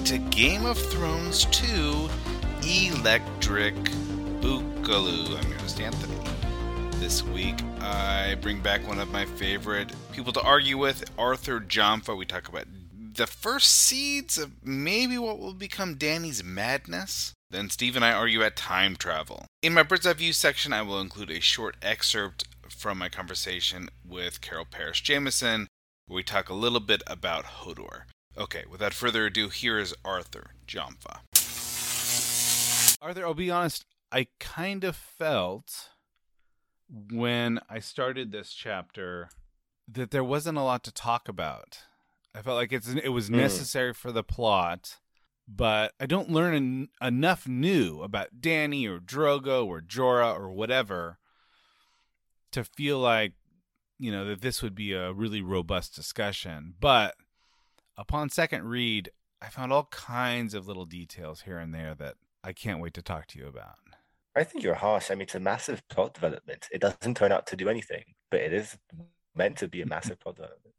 to Game of Thrones 2 Electric Boogaloo. I'm your host, Anthony. This week, I bring back one of my favorite people to argue with, Arthur Jamfa. We talk about the first seeds of maybe what will become Dany's madness. Then Steve and I argue at time travel. In my Bird's Eye View section, I will include a short excerpt from my conversation with Carol Parrish Jameson, where we talk a little bit about Hodor. Okay, without further ado, here is Arthur Jamfa. Arthur, I'll be honest, I kind of felt when I started this chapter that there wasn't a lot to talk about. I felt like it was necessary for the plot, but I don't learn enough new about Dany or Drogo or Jorah or whatever to feel like, you know, that this would be a really robust discussion. But upon second read, I found all kinds of little details here and there that I can't wait to talk to you about. I think you're harsh. I mean, it's a massive plot development. It doesn't turn out to do anything, but it is meant to be a massive plot development.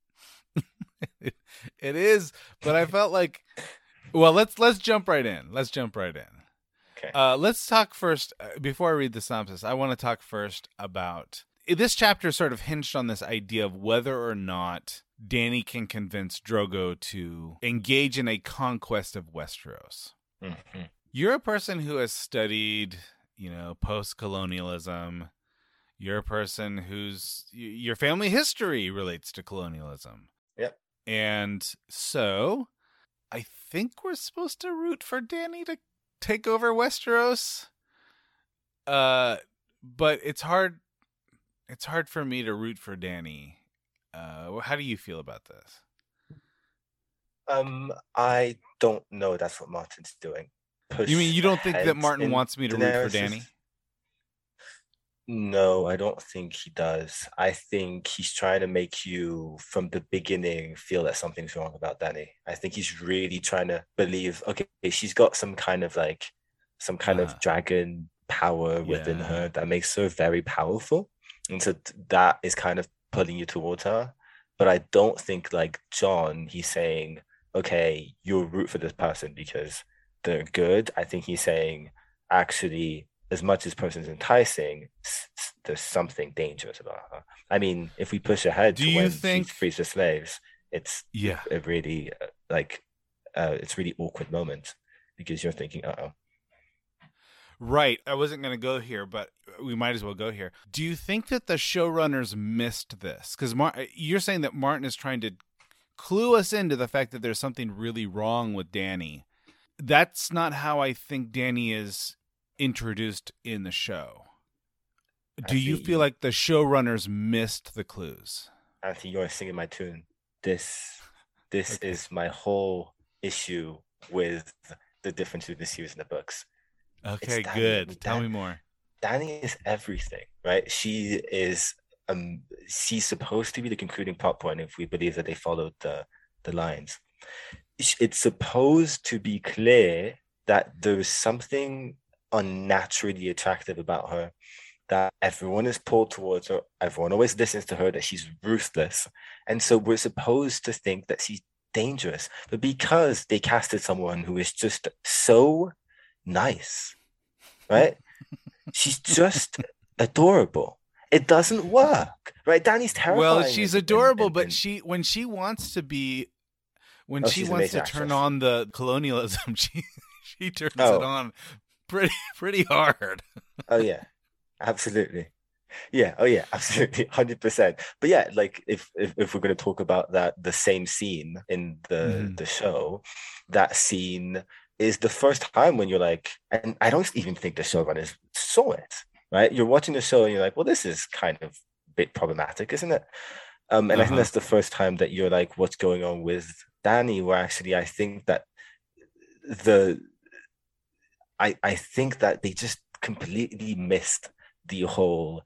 It is, but I felt like, well, let's jump right in. Let's jump right in. Okay. Let's talk first, before I read the synopsis, I want to talk first about, this chapter sort of hinged on this idea of whether or not Dany can convince Drogo to engage in a conquest of Westeros. Mm-hmm. You're a person who has studied, you know, post-colonialism. You're a person whose, your family history relates to colonialism. Yep. And so, I think we're supposed to root for Dany to take over Westeros. But it's hard for me to root for Dany. How do you feel about this? I don't know that's what Martin's doing. You mean you don't think that Martin wants me to root for Dany? No, I don't think he does. I think he's trying to make you, from the beginning, feel that something's wrong about Dany. I think he's really trying to believe, okay, she's got some kind of dragon power within her that makes her very powerful. And so that is kind of pulling you towards her. But I don't think, like Jon, he's saying, okay, you'll root for this person because they're good. I think he's saying, actually, as much as person's enticing, there's something dangerous about her. I mean, if we push ahead to when she frees the slaves, it's a really it's really awkward moment because you're thinking, uh-oh. Right. I wasn't going to go here, but we might as well go here. Do you think that the showrunners missed this? Because you're saying that Martin is trying to clue us into the fact that there's something really wrong with Dany. That's not how I think Dany is introduced in the show. Do you feel like the showrunners missed the clues? I think you're singing my tune. This is my whole issue with the difference between the series and the books. Okay, good. Tell me more. Dany is everything, right? She is she's supposed to be the concluding plot point if we believe that they followed the lines. It's supposed to be clear that there's something unnaturally attractive about her, that everyone is pulled towards her, everyone always listens to her, that she's ruthless, and so we're supposed to think that she's dangerous. But because they casted someone who is just so nice, right? She's just adorable. It doesn't work, right? Dany's terrifying. Well, she's adorable, but when she wants to turn on the colonialism, she turns it on pretty hard. Oh yeah, absolutely. Yeah. Oh yeah, absolutely, 100%. But yeah, like if we're going to talk about that, the same scene in the show, that scene is the first time when you're like, and I don't even think the showrunners saw it, right? You're watching the show and you're like, well, this is kind of a bit problematic, isn't it? And I think that's the first time that you're like, what's going on with Dany? Where actually, I think that I think that they just completely missed the whole,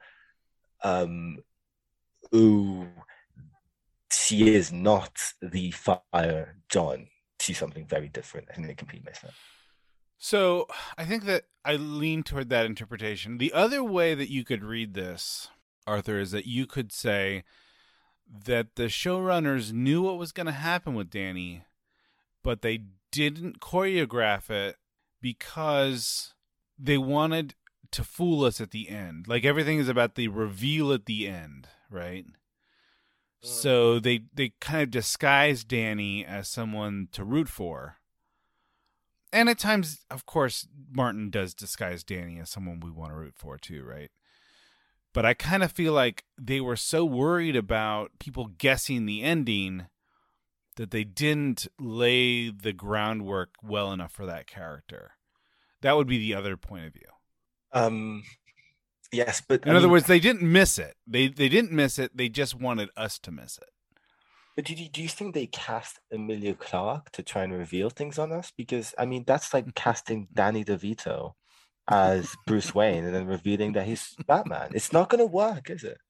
she is not the Fire Jon. She's something very different. I think they completely missed that. So I think that I lean toward that interpretation. The other way that you could read this, Arthur, is that you could say that the showrunners knew what was going to happen with Dany, but they didn't choreograph it because they wanted to fool us at the end. Like, everything is about the reveal at the end, right? So they kind of disguise Danny as someone to root for. And at times, of course, Martin does disguise Danny as someone we want to root for too, right? But I kind of feel like they were so worried about people guessing the ending that they didn't lay the groundwork well enough for that character. That would be the other point of view. Yes, but in other words, they didn't miss it. They didn't miss it. They just wanted us to miss it. But do you think they cast Emilia Clarke to try and reveal things on us? Because I mean, that's like casting Danny DeVito as Bruce Wayne and then revealing that he's Batman. It's not going to work, is it?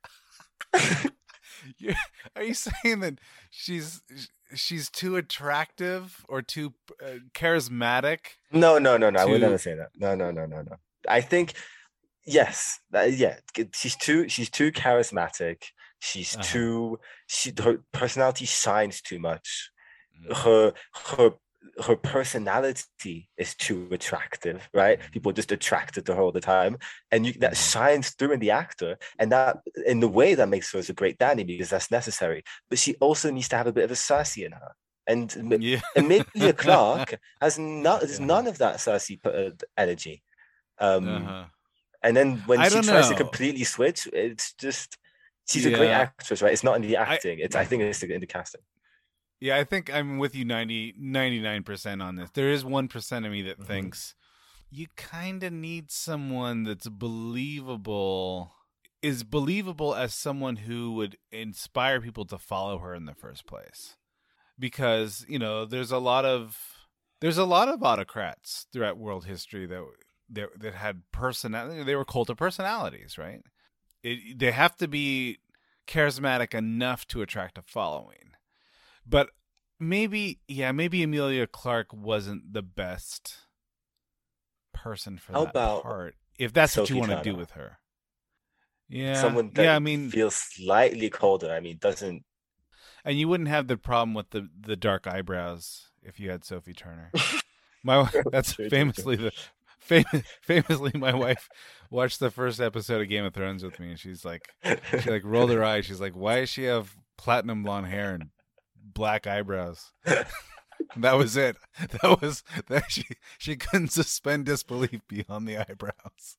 Are you saying that she's too attractive or too charismatic? No. I would never say that. No. I think yes, yeah. She's too charismatic. She's her personality shines too much. Her personality is too attractive, right? People are just attracted to her all the time, and that shines through in the actor, and that in the way that makes her as a great Danny, because that's necessary. But she also needs to have a bit of a Cersei in her, and Emilia Clarke has none of that Cersei energy. And then when she tries to completely switch, it's just she's a great actress, right? It's not in the acting. I think it's in the casting. Yeah, I think I'm with you 99% on this. There is 1% of me that thinks you kind of need someone that's believable as someone who would inspire people to follow her in the first place. Because, there's a lot of autocrats throughout world history that had personality. They were cult of personalities, right? They have to be charismatic enough to attract a following. But maybe Emilia Clarke wasn't the best person for that part. If that's what you want to do with her. Yeah. Someone that feels slightly colder. Doesn't. And you wouldn't have the problem with the dark eyebrows if you had Sophie Turner. That's famously my wife watched the first episode of Game of Thrones with me, and she rolled her eyes. She's like, "Why does she have platinum blonde hair and black eyebrows?" That was it. She couldn't suspend disbelief beyond the eyebrows.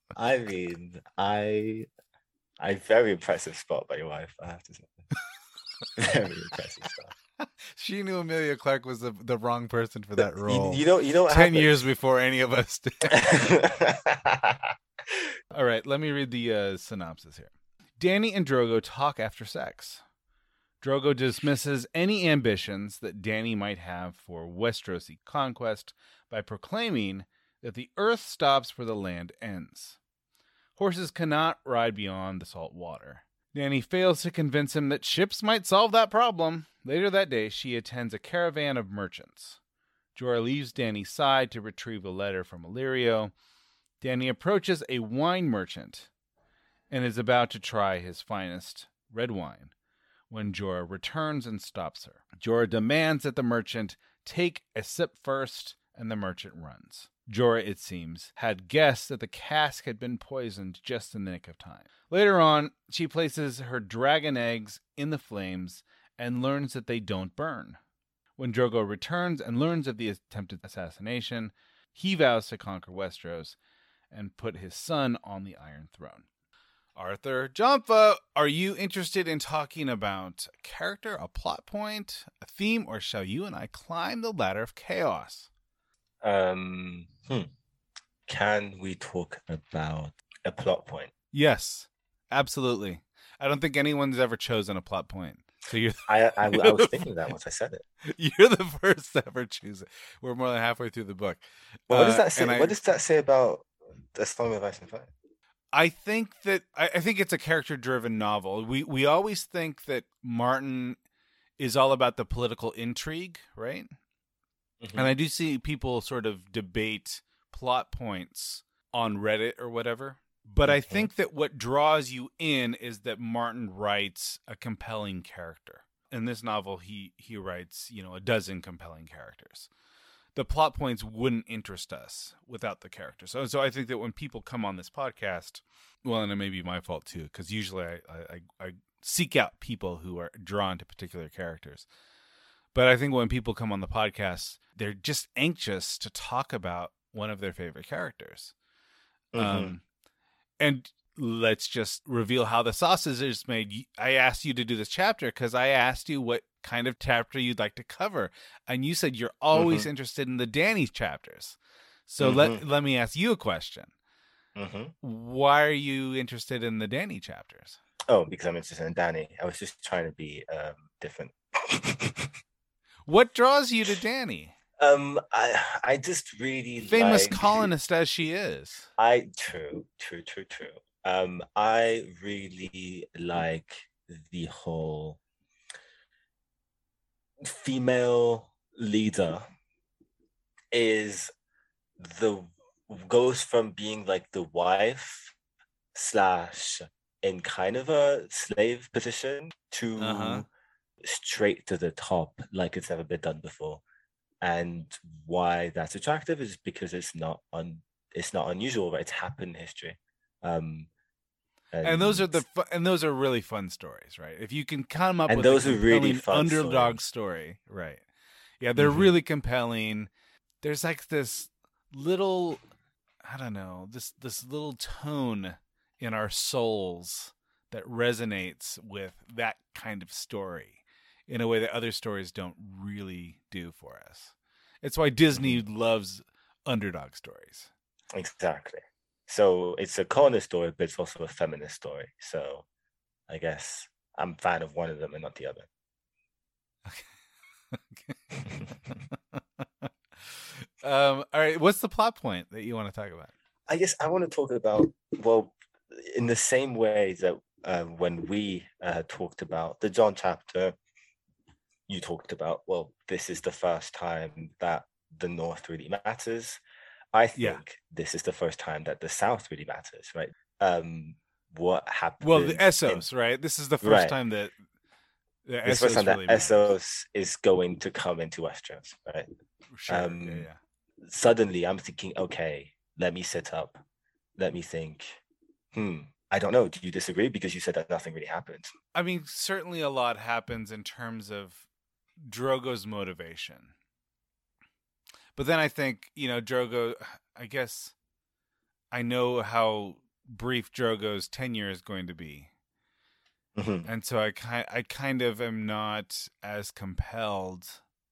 Very impressive spot by your wife, I have to say. Very impressive spot. She knew Emilia Clarke was the wrong person for that role. You know what 10 years before any of us did. All right, let me read the synopsis here. Danny and Drogo talk after sex. Drogo dismisses any ambitions that Danny might have for Westerosi conquest by proclaiming that the earth stops where the land ends. Horses cannot ride beyond the salt water. Danny fails to convince him that ships might solve that problem. Later that day, she attends a caravan of merchants. Jorah leaves Danny's side to retrieve a letter from Illyrio. Danny approaches a wine merchant and is about to try his finest red wine when Jorah returns and stops her. Jorah demands that the merchant take a sip first, and the merchant runs. Jorah, it seems, had guessed that the cask had been poisoned just in the nick of time. Later on, she places her dragon eggs in the flames and learns that they don't burn. When Drogo returns and learns of the attempted assassination, he vows to conquer Westeros and put his son on the Iron Throne. Arthur Jamfa, are you interested in talking about a character, a plot point, a theme, or shall you and I climb the ladder of chaos? Can we talk about a plot point? Yes, absolutely. I don't think anyone's ever chosen a plot point. So I was thinking that once I said it. You're the first to ever choose it. We're more than halfway through the book. Well, what does that say? What does that say about A Song of Ice and Fire? I think it's a character-driven novel. We always think that Martin is all about the political intrigue, right? Mm-hmm. And I do see people sort of debate plot points on Reddit or whatever. But I think that what draws you in is that Martin writes a compelling character. In this novel, he writes, a dozen compelling characters. the plot points wouldn't interest us without the characters. So I think that when people come on this podcast, well, and it may be my fault too, because usually I seek out people who are drawn to particular characters. But I think when people come on the podcast, they're just anxious to talk about one of their favorite characters. And let's just reveal how the sausage is made. I asked you to do this chapter because I asked you what kind of chapter you'd like to cover. And you said you're always interested in the Danny chapters. So let me ask you a question. Why are you interested in the Danny chapters? Oh, because I'm interested in Danny. I was just trying to be different. What draws you to Danny? I just really famous colonist as she is. True. I really like the whole female leader goes from being like the wife / in kind of a slave position to straight to the top, like it's never been done before. And why that's attractive is because it's not unusual, right? It's happened in history. And those are really fun stories, right? If you can come up with those a are really fun underdog story, right? Yeah, they're really compelling. There's like this little, I don't know, this little tone in our souls that resonates with that kind of story in a way that other stories don't really do for us. It's why Disney loves underdog stories. Exactly. So it's a colonist story, but it's also a feminist story. So I guess I'm a fan of one of them and not the other. Okay. All right. What's the plot point that you want to talk about? I guess I want to talk about, well, in the same way that when we talked about the John chapter, you talked about, well, this is the first time that the North really matters. I think this is the first time that the South really matters, right? What happened? Well, the Essos, right? This is the first time that the Essos really matters. Essos is going to come into Westeros, right? Sure. Suddenly, I'm thinking, okay, let me sit up. Let me think. I don't know. Do you disagree? Because you said that nothing really happened. I mean, certainly a lot happens in terms of Drogo's motivation. But then I think, Drogo, I guess I know how brief Drogo's tenure is going to be. And so I kind of am not as compelled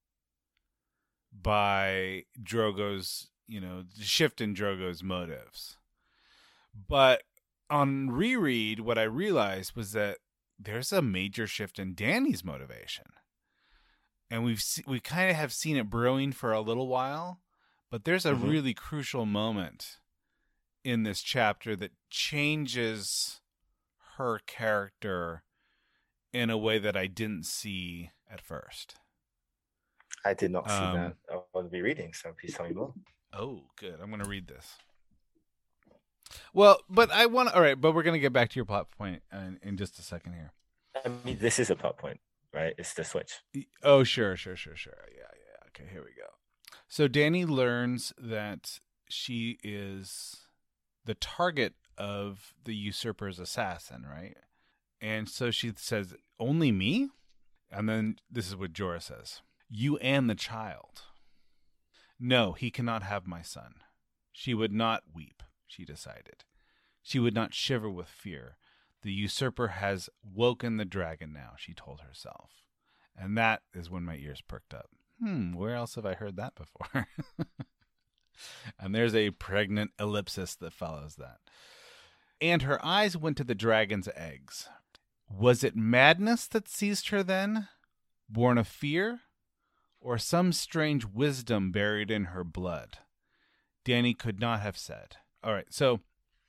by Drogo's, the shift in Drogo's motives. But on reread, what I realized was that there's a major shift in Danny's motivation. And we kind of have seen it brewing for a little while, but there's a really crucial moment in this chapter that changes her character in a way that I didn't see at first. I did not see that. I want to be reading, so please tell me more. Oh, good. I'm going to read this. Well, but all right, but we're going to get back to your plot point in just a second here. I mean, this is a plot point. Right, it's the switch. Oh, sure. Yeah. Okay, here we go. So Danny learns that she is the target of the usurper's assassin, right? And so she says, "Only me?" And then this is what Jorah says: "You and the child." "No, he cannot have my son." She would not weep, she decided. She would not shiver with fear. The usurper has woken the dragon now, she told herself. And that is when my ears perked up. Where else have I heard that before? And there's a pregnant ellipsis that follows that. And her eyes went to the dragon's eggs. Was it madness that seized her then? Born of fear? Or some strange wisdom buried in her blood? Danny could not have said. All right, so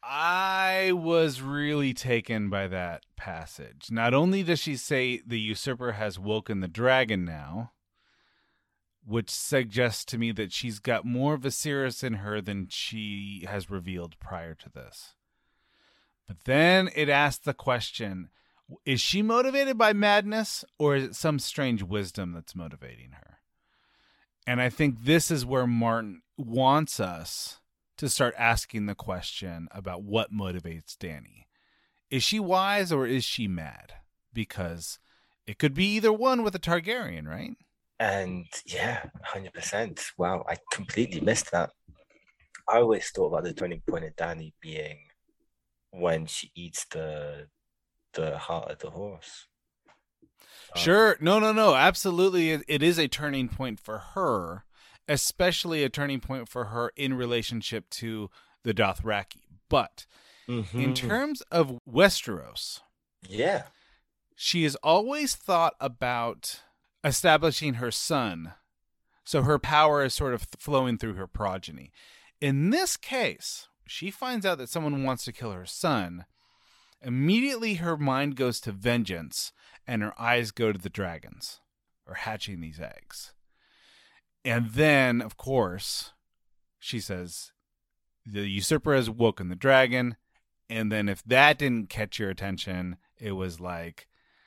I was really taken by that passage. Not only does she say the usurper has woken the dragon now, which suggests to me that she's got more Viserys in her than she has revealed prior to this. But then it asks the question, is she motivated by madness, or is it some strange wisdom that's motivating her? And I think this is where Martin wants us to start asking the question about what motivates Dany. Is she wise or is she mad? Because it could be either one with a Targaryen, right? And yeah, 100%. Wow, I completely missed that. I always thought about the turning point of Dany being when she eats the heart of the horse. Sure. No. Absolutely. It is a turning point for her, especially a turning point for her in relationship to the Dothraki. But in terms of Westeros, yeah, she has always thought about establishing her son, so her power is sort of flowing through her progeny. In this case, she finds out that someone wants to kill her son. Immediately, her mind goes to vengeance, and her eyes go to the dragons, or hatching these eggs. And then, of course, she says, the usurper has woken the dragon. And then if that didn't catch your attention, it was like,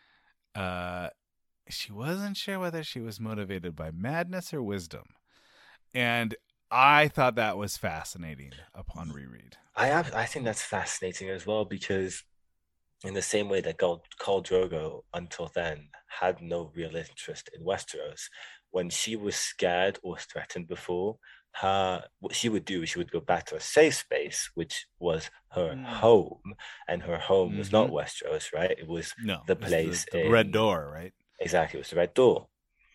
she wasn't sure whether she was motivated by madness or wisdom. And I thought that was fascinating upon reread. I think that's fascinating as well, because in the same way that Khal Drogo until then had no real interest in Westeros, when she was scared or threatened before, what she would do, she would go back to a safe space, which was her home, and her home was not Westeros, right? It was the place, the Red Door, right? Exactly, it was the Red Door,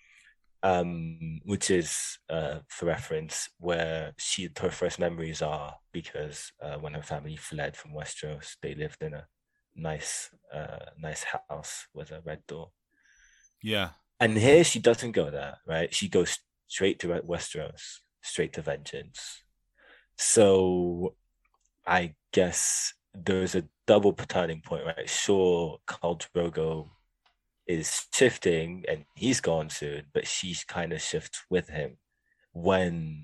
which is, for reference, where her first memories are, because when her family fled from Westeros, they lived in a nice house with a red door. Yeah. And here she doesn't go there, right? She goes straight to Westeros, straight to vengeance. So I guess there's a double turning point, right? Sure, Khal Drogo is shifting and he's gone soon, but she kind of shifts with him when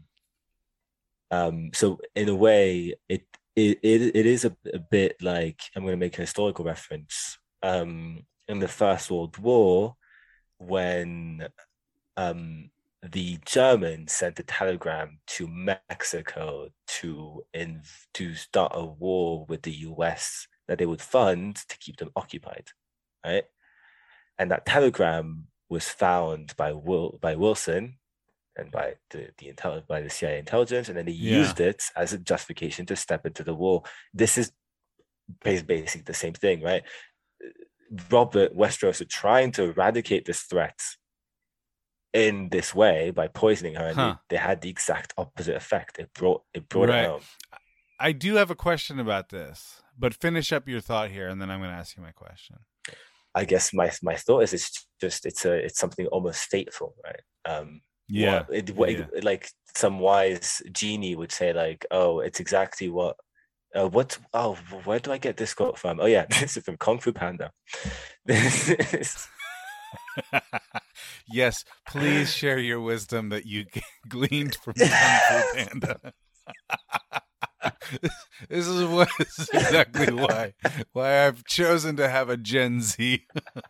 so in a way it is a bit like, I'm going to make a historical reference, in the First World War, when the Germans sent a telegram to Mexico to start a war with the US that they would fund to keep them occupied, right? And that telegram was found by Wilson and by the CIA intelligence, and then they used it as a justification to step into the war. This is basically the same thing, right? Robert Westeros are trying to eradicate this threat in this way by poisoning her, and they had the exact opposite effect. It brought it home. I do have a question about this, but finish up your thought here, and then I'm going to ask you my question. I guess my thought is it's something almost stateful, right? Like some wise genie would say, like, oh, it's exactly what. Where do I get this quote from? Oh yeah, this is from Kung Fu Panda. Yes, please share your wisdom that you gleaned from Kung Fu Panda. This is exactly why I've chosen to have a Gen Z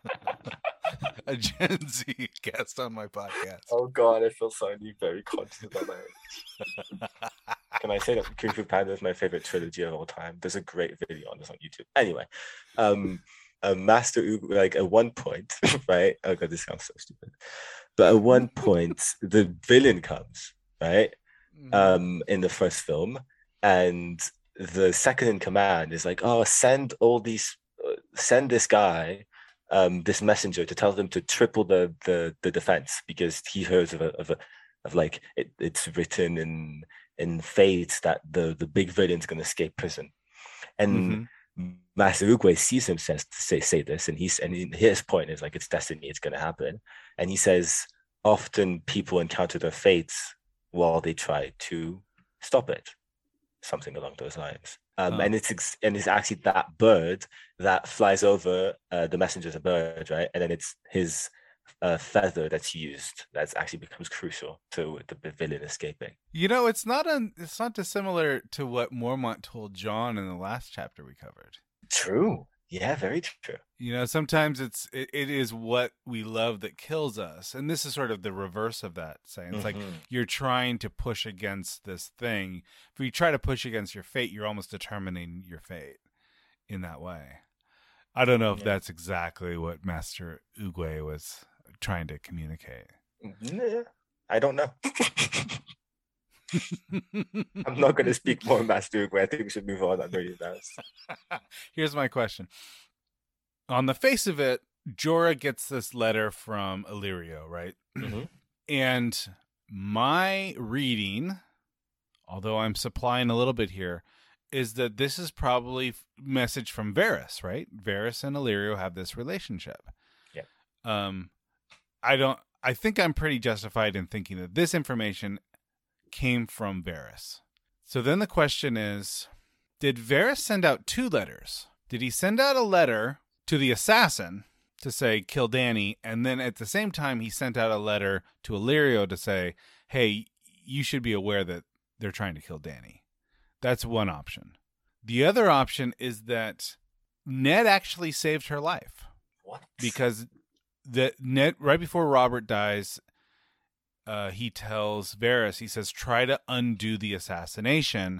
guest on my podcast. Oh God, I feel suddenly very conscious about my age. Can I say that Kung Fu Panda is my favorite trilogy of all time? There's a great video on this on YouTube. Anyway, Master Ugo, like at one point, right? Oh God, this sounds so stupid. But at one point, the villain comes, right? In the first film. And the second in command is like, oh, send this guy, this messenger, to tell them to triple the defense, because he hears of like it's written in fate that the big villain's going to escape prison. And Master Uguay sees him say this, and his point is like, it's destiny, it's going to happen. And he says, often people encounter their fates while they try to stop it. Something along those lines. And it's actually that bird that flies over, the messenger's a bird, right? And then it's his feather that's used that actually becomes crucial to the villain escaping. You know, it's not dissimilar to what Mormont told Jon in the last chapter we covered. True. Yeah, very true. You know, sometimes it is what we love that kills us. And this is sort of the reverse of that saying. It's like you're trying to push against this thing. If you try to push against your fate, you're almost determining your fate in that way. I don't know if that's exactly what Master Oogway was trying to communicate. I don't know. I'm not going to speak more on Master Oogway. I think we should move on. I'm very embarrassed. Here's my question. On the face of it, Jorah gets this letter from Illyrio, right? And my reading, although I'm supplying a little bit here, is that this is probably message from Varys, right? Varys and Illyrio have this relationship. Yeah. I think I'm pretty justified in thinking that this information came from Varys. So then the question is, did Varys send out 2 letters? Did he send out a letter to the assassin to say, kill Dany, and then at the same time he sent out a letter to Illyrio to say, hey, you should be aware that they're trying to kill Dany? That's one option. The other option is that Ned actually saved her life. What? Because Ned, right before Robert dies, he tells Varys, he says, try to undo the assassination.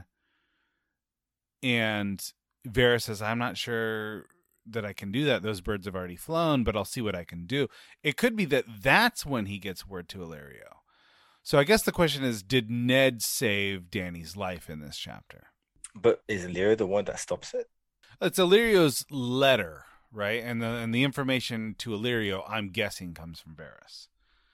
And Varys says, I'm not sure that I can do that. Those birds have already flown, but I'll see what I can do. It could be that that's when he gets word to Illyrio. So I guess the question is, did Ned save Dany's life in this chapter? But is Illyrio the one that stops it? It's Illyrio's letter, right? And the information to Illyrio, I'm guessing, comes from Varys.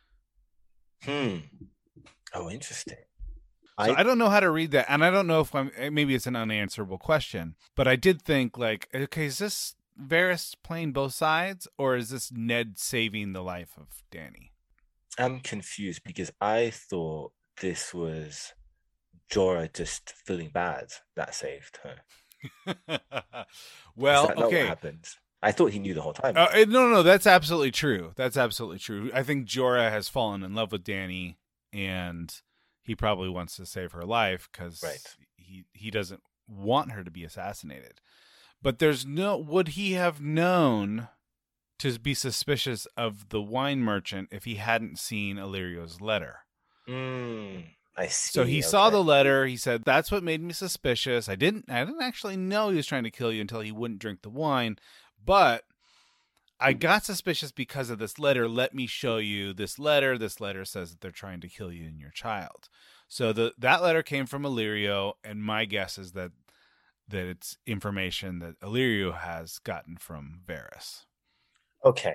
Oh, interesting. So I don't know how to read that, and I don't know if maybe it's an unanswerable question, but I did think, like, okay, is this Varys playing both sides, or is this Ned saving the life of Dany? I'm confused because I thought this was Jorah just feeling bad that saved her. Well, Is that not okay. what happened? I thought he knew the whole time. No, that's absolutely true. That's absolutely true. I think Jorah has fallen in love with Dany, and he probably wants to save her life because he doesn't want her to be assassinated. But would he have known to be suspicious of the wine merchant if he hadn't seen Illyrio's letter? I see. So he saw the letter. He said, that's what made me suspicious. I didn't actually know he was trying to kill you until he wouldn't drink the wine. But I got suspicious because of this letter. Let me show you this letter. This letter says that they're trying to kill you and your child. So that letter came from Illyrio, and my guess is that it's information that Illyrio has gotten from Varys. Okay.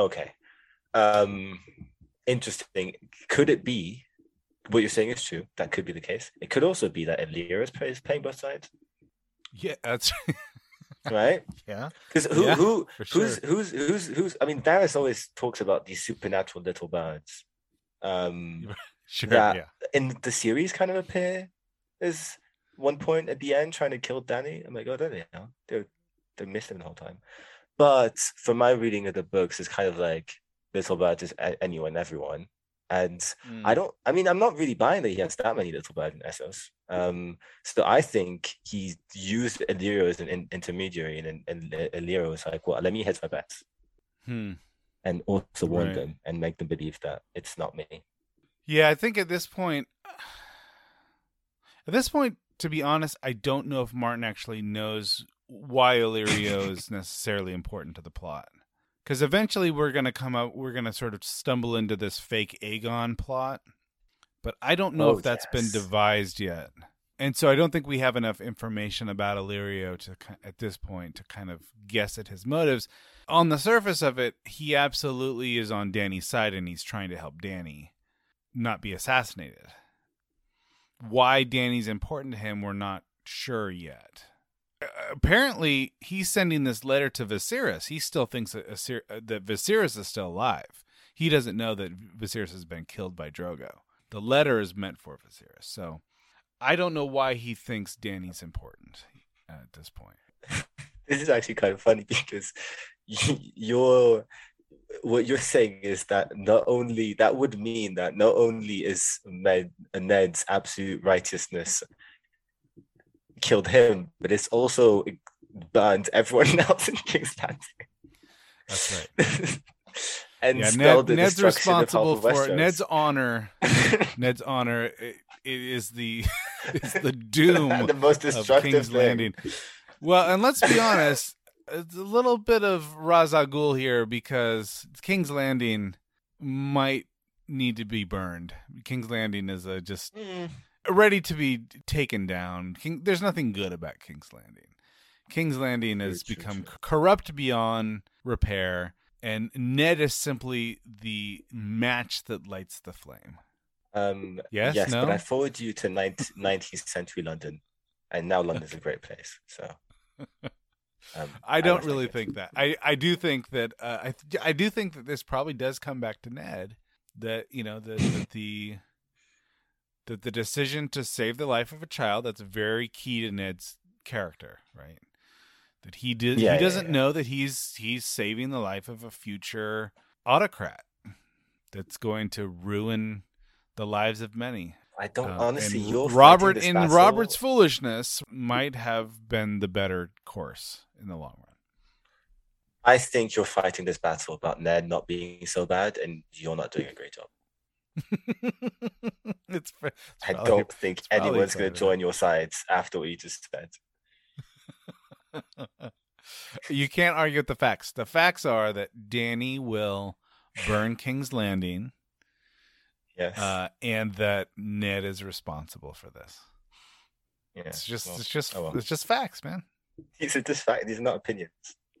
Interesting. Could it be what you're saying is true? That could be the case. It could also be that Illyrio is playing both sides. Yeah, that's right. Yeah. Because who's I mean, Varys always talks about these supernatural little birds. Sure. That in the series kind of appear as one point at the end trying to kill Dany. I'm like, oh, don't they know? They're missing the whole time. But from my reading of the books, it's kind of like little birds is anyone, everyone. And I'm not really buying that he has that many little birds in Essos. So I think he used Illyrio as an intermediary, and Illyrio was like, well, let me hedge my bets. And also warn them and make them believe that it's not me. Yeah, I think at this point, to be honest, I don't know if Martin actually knows why Illyrio is necessarily important to the plot. Because eventually we're going to sort of stumble into this fake Aegon plot. But I don't know if that's been devised yet. And so I don't think we have enough information about Illyrio at this point to kind of guess at his motives. On the surface of it, he absolutely is on Dany's side, and he's trying to help Dany not be assassinated. Why Dany's important to him, we're not sure yet. Apparently, he's sending this letter to Viserys. He still thinks that Viserys is still alive. He doesn't know that Viserys has been killed by Drogo. The letter is meant for Viserys. So I don't know why he thinks Dany's important at this point. This is actually kind of funny because what you're saying is that that would mean that not only is Ned's absolute righteousness killed him, but it's also burned everyone else in King's Landing. That's right. And Yeah, spelled the Ned's destruction of half responsible of for Westeros. Ned's honor. Ned's honor it is the doom The most of destructive King's thing. Landing. Well, and let's be honest, it's a little bit of Ra's al Ghul here because King's Landing might need to be burned. King's Landing is just ready to be taken down. There's nothing good about King's Landing. King's Landing has become corrupt beyond repair, and Ned is simply the match that lights the flame. Yes, no? but I forward you to 19th century London, and now London's a great place. So I don't really think that. I do think that I do think that this probably does come back to Ned. That that the decision to save the life of a child, that's very key to Ned's character, right? That he doesn't know that he's saving the life of a future autocrat that's going to ruin the lives of many. I don't honestly. Robert's foolishness might have been the better course in the long run. I think you're fighting this battle about Ned not being so bad, and you're not doing a great job. I don't think anyone's going to join your sides after what you just said. You can't argue with the facts. The facts are that Dany will burn King's Landing. Yes. And that Ned is responsible for this. Yeah. It's just facts, man. These are just facts. These are not opinions.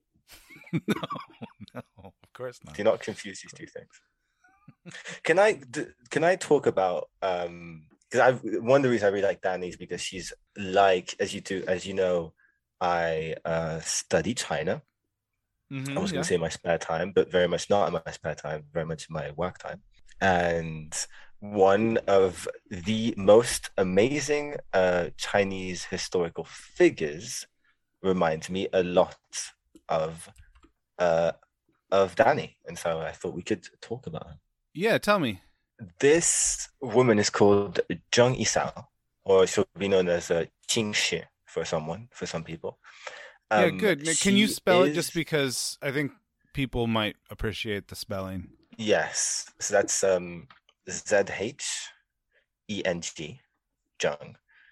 No, of course not. Do not confuse these two things. Can I talk about because one of the reasons I really like Dany is because she's like, as you know, I study China. I was going to say my spare time, but very much not in my spare time, very much in my work time. And one of the most amazing Chinese historical figures reminds me a lot of Dany, and so I thought we could talk about her. Yeah, tell me. This woman is called Zheng Yisao, or she'll be known as Qing Shi for some people. Yeah, good. Can you spell it just because I think people might appreciate the spelling? Yes. So that's ZHENG, Zheng,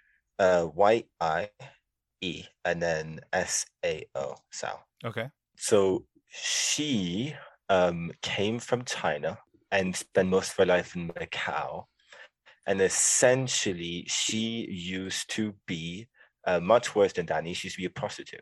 YIE, and then SAO, Sao. Okay. So she came from China and spent most of her life in Macau. And essentially, she used to be much worse than Dany. She used to be a prostitute.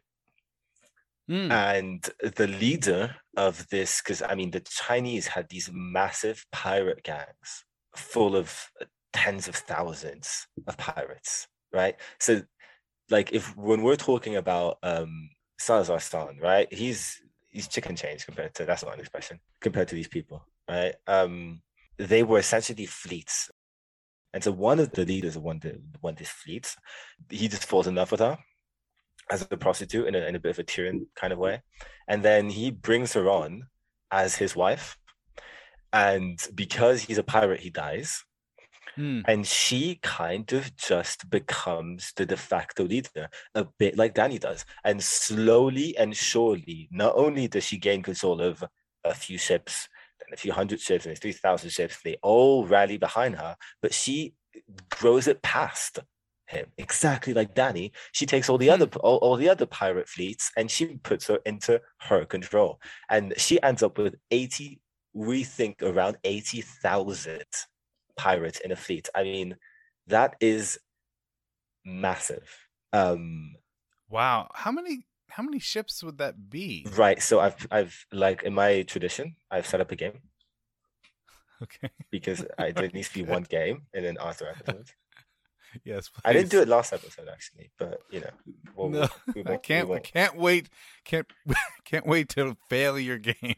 And the leader of this, because I mean, the Chinese had these massive pirate gangs full of tens of thousands of pirates, right? So, like, when we're talking about Salazar Stan, right? He's chicken change that's not an expression, compared to these people, right? They were essentially fleets. And so one of the leaders of one of these fleets, he just falls in love with her as a prostitute in a bit of a Tyrion kind of way. And then he brings her on as his wife. And because he's a pirate, he dies. And she kind of just becomes the de facto leader, a bit like Dany does. And slowly and surely, not only does she gain control of a few ships, then a few hundred ships, and 3,000 ships, they all rally behind her, but she grows it past him, exactly like Dany. She takes all the other pirate fleets and she puts her into her control, and she ends up with around 80,000 pirates in a fleet. I mean, that is massive. Wow, how many ships would that be? Right. So I've like, in my tradition, I've set up a game. Okay. Because there needs to be one game and then Arthur episodes. Yes, please. I didn't do it last episode actually, but I can't wait to fail your game.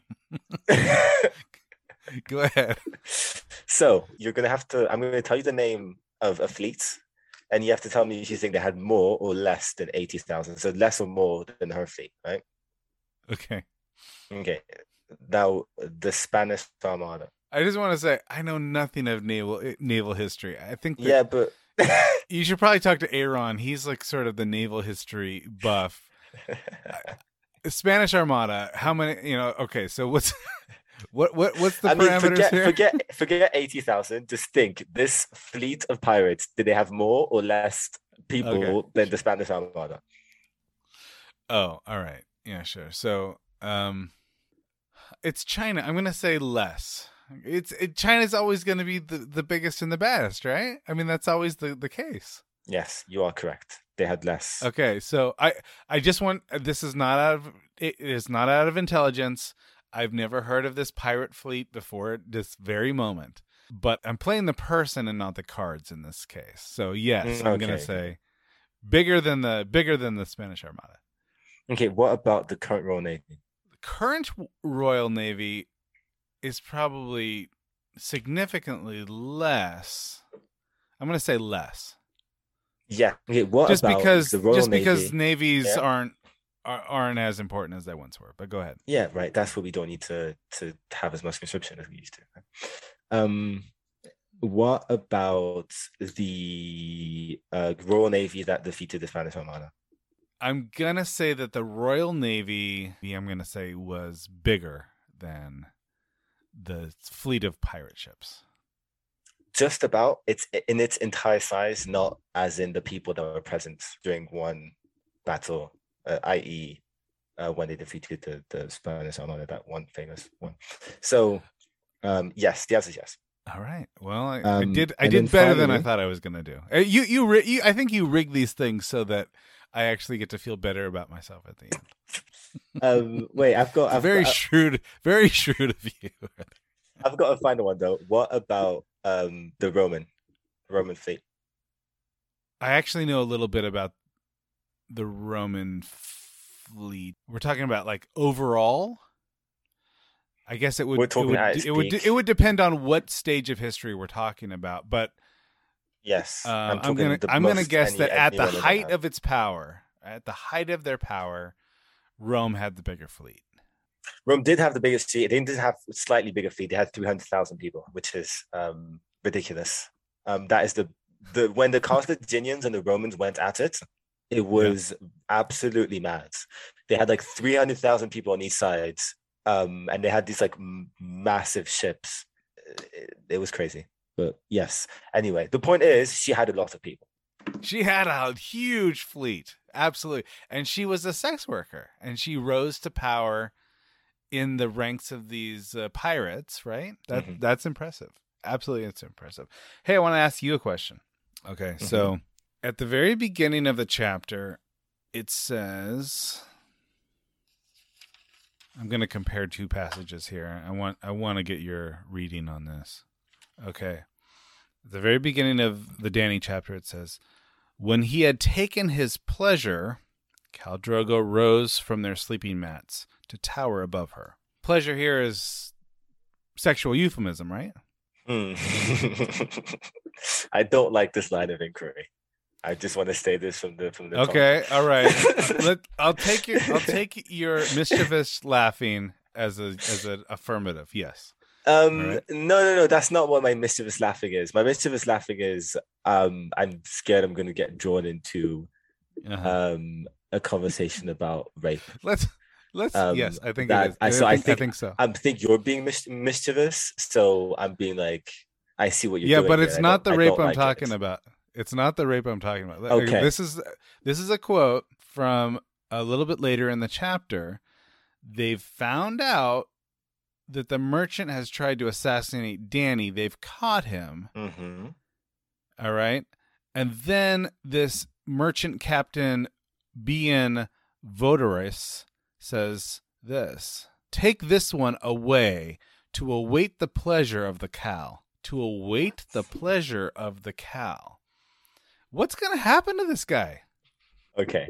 Go ahead. So I'm going to tell you the name of a fleet, and you have to tell me if you think they had more or less than 80,000. So less or more than her fleet, right? Okay. Now, the Spanish Armada. I just want to say I know nothing of naval history. I think but you should probably talk to Aaron. He's like sort of the naval history buff. Spanish Armada. How many? Okay. So what's what's the parameters here? Forget 80,000. Just think: this fleet of pirates. Did they have more or less people than the Spanish Armada? Oh, all right. Yeah, sure. So, it's China. I'm gonna say less. China's always going to be the biggest and the baddest, right? I mean, that's always the case. Yes, you are correct. They had less. Okay, so I just want, this is not it is not out of intelligence. I've never heard of this pirate fleet before this very moment, but I'm playing the person and not the cards in this case. So yes, I'm going to say bigger than the Spanish Armada. Okay, what about the current Royal Navy? The current Royal Navy is probably significantly less. I'm going to say less. Yeah. Okay. What just about because the Royal Navy? Because navies aren't as important as they once were. But go ahead. Yeah. Right. That's what we don't need to have as much conscription as we used to. What about the Royal Navy that defeated the Spanish Armada? I'm gonna say that the Royal Navy, was bigger than the fleet of pirate ships. Just about. It's in its entire size, not as in the people that were present during one battle, i.e., when they defeated the Spanish Armada, that one famous one. So, yes, the answer is yes. All right. Well, I did better than I thought I was gonna do. I think you rig these things so that I actually get to feel better about myself at the end. Wait, I've got very shrewd of you. I've got a final one though. What about the Roman fleet? I actually know a little bit about the Roman fleet. We're talking about like overall. I guess it would. It would depend on what stage of history we're talking about, but. Yes, I'm gonna guess that at the height of its power, at the height of their power, Rome had the bigger fleet. Rome did have the biggest fleet. They did have a slightly bigger fleet. They had 300,000 people, which is ridiculous. That is when the Carthaginians and the Romans went at it, it was absolutely mad. They had like 300,000 people on each side, and they had these like massive ships. It was crazy. But yes, anyway, the point is she had a lot of people. She had a huge fleet. Absolutely. And she was a sex worker. And she rose to power in the ranks of these pirates, right? That's impressive. Absolutely, it's impressive. Hey, I want to ask you a question. Okay, so at the very beginning of the chapter, it says... I'm going to compare two passages here. I want to get your reading on this. Okay. At the very beginning of the Dany chapter, it says, when he had taken his pleasure, Khal Drogo rose from their sleeping mats to tower above her. Pleasure here is sexual euphemism, right? I don't like this line of inquiry. I just want to say this from the Okay, top. All right. I'll take your mischievous laughing as an affirmative. Yes. Right. No, that's not what my mischievous laughing is. My mischievous laughing is I'm scared I'm going to get drawn into a conversation about rape. Let's yes, I think it is. I think so. I think you're being mischievous, so I'm being like, I see what you're doing. Yeah, but it's not the rape I'm talking about. It's not the rape I'm talking about. Okay. This is a quote from a little bit later in the chapter. They've found out that the merchant has tried to assassinate Dany. They've caught him. Mm-hmm. All right. And then this merchant captain, Bien Vodaris, says this: take this one away to await the pleasure of the Khal. To await the pleasure of the Khal. What's going to happen to this guy? Okay.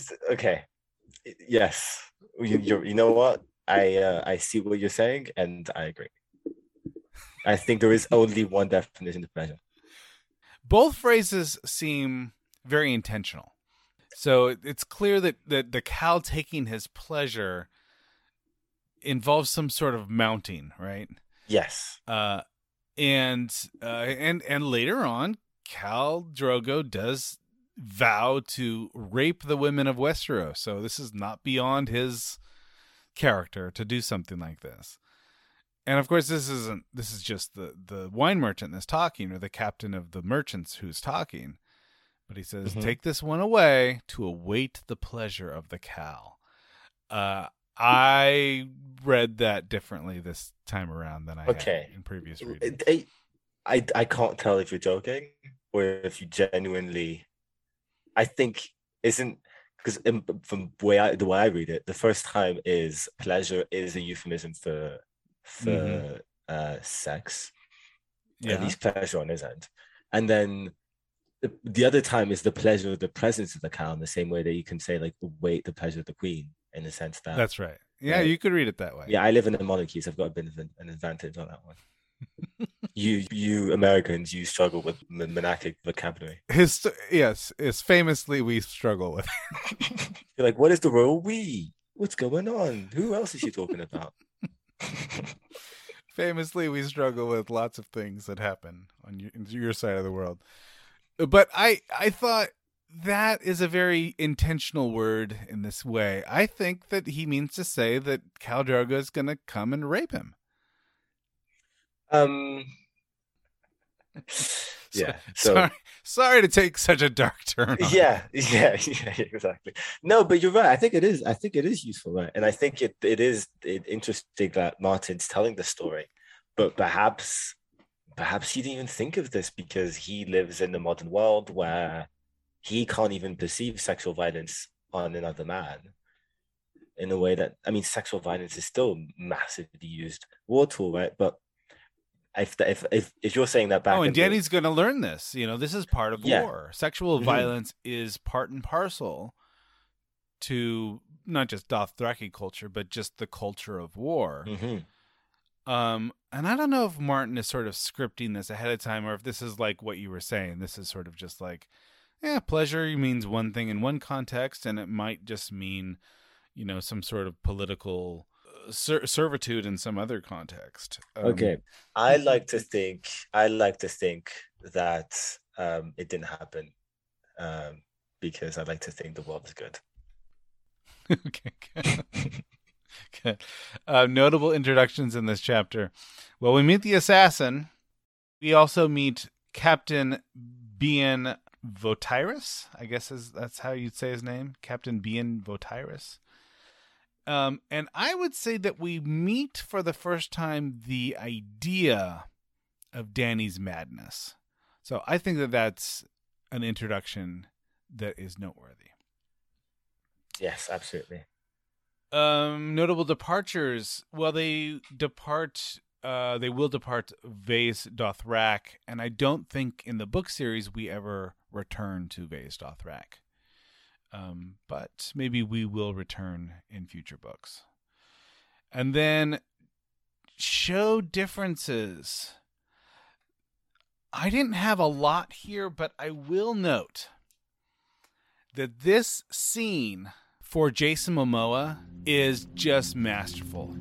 Yes. You know what? I see what you're saying, and I agree. I think there is only one definition of pleasure. Both phrases seem very intentional. So it's clear that the Khal taking his pleasure involves some sort of mounting, right? Yes. And later on, Khal Drogo does vow to rape the women of Westeros. So this is not beyond his character to do something like this. And of course, this is just the wine merchant that's talking, or the captain of the merchants who's talking. But he says, take this one away to await the pleasure of the Khal. I read that differently this time around than I had in previous readings. I can't tell if you're joking or if you genuinely, I think, isn't, because from the way I read it, the first time is pleasure is a euphemism for sex, at least pleasure on his end, and then the other time is the pleasure of the presence of the Khal, in the same way that you can say like wait the pleasure of the queen, in the sense that that's right. Yeah, you could read it that way. Yeah, I live in a monarchy, so I've got a bit of an advantage on that one. you Americans, you struggle with monarchic vocabulary. Yes, famously we struggle with. You're like, what is the royal we? What's going on? Who else is she talking about? Famously, we struggle with lots of things that happen on your side of the world. But I thought that is a very intentional word in this way. I think that he means to say that Khal Drogo is going to come and rape him. Yeah. So sorry to take such a dark turn. Yeah, exactly. No, but you're right. I think it is useful, right? And I think it is interesting that Martin's telling the story, but perhaps he didn't even think of this because he lives in the modern world where he can't even perceive sexual violence on another man in a way that, I mean, sexual violence is still massively used war tool, right? But if you're saying that back, and Danny's going to learn this. This is part of war. Sexual violence is part and parcel to not just Dothraki culture, but just the culture of war. And I don't know if Martin is sort of scripting this ahead of time, or if this is like what you were saying. This is sort of just like, pleasure means one thing in one context, and it might just mean, some sort of political servitude in some other context. Okay, I like to think that it didn't happen, because I like to think the world is good. Okay, good. Notable introductions in this chapter. Well, we meet the assassin. We also meet Captain Bien Votiris. I guess that's how you'd say his name, Captain Bien Votiris. And I would say that we meet for the first time the idea of Danny's madness. So I think that that's an introduction that is noteworthy. Yes, absolutely. Notable departures. Well, they will depart Vaes Dothrak, and I don't think in the book series we ever return to Vaes Dothrak. But maybe we will return in future books. And then show differences. I didn't have a lot here, but I will note that this scene for Jason Momoa is just masterful.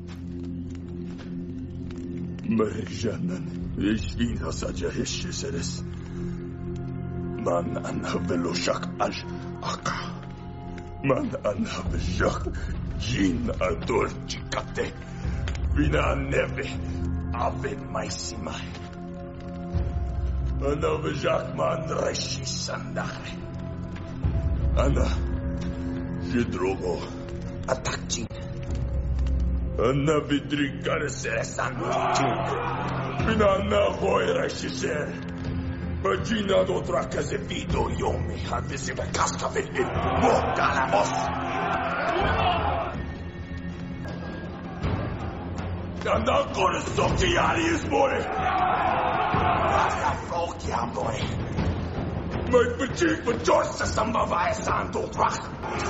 Man anhaveloshak ash aka. Man anhaveshak jin ador chikate. Vina neve ave maisimai. Anaveshak man reshi sandare. Ana Drogo attacking. Ana vidrikare seresan. Vina na voy reshi ser. Regina Dothrak as if Vido Yomi had this in a cascavit in Morgalamos. And now go to Sokiari's boy. Rasa boy. My petite for George Sambavai Santo Drak.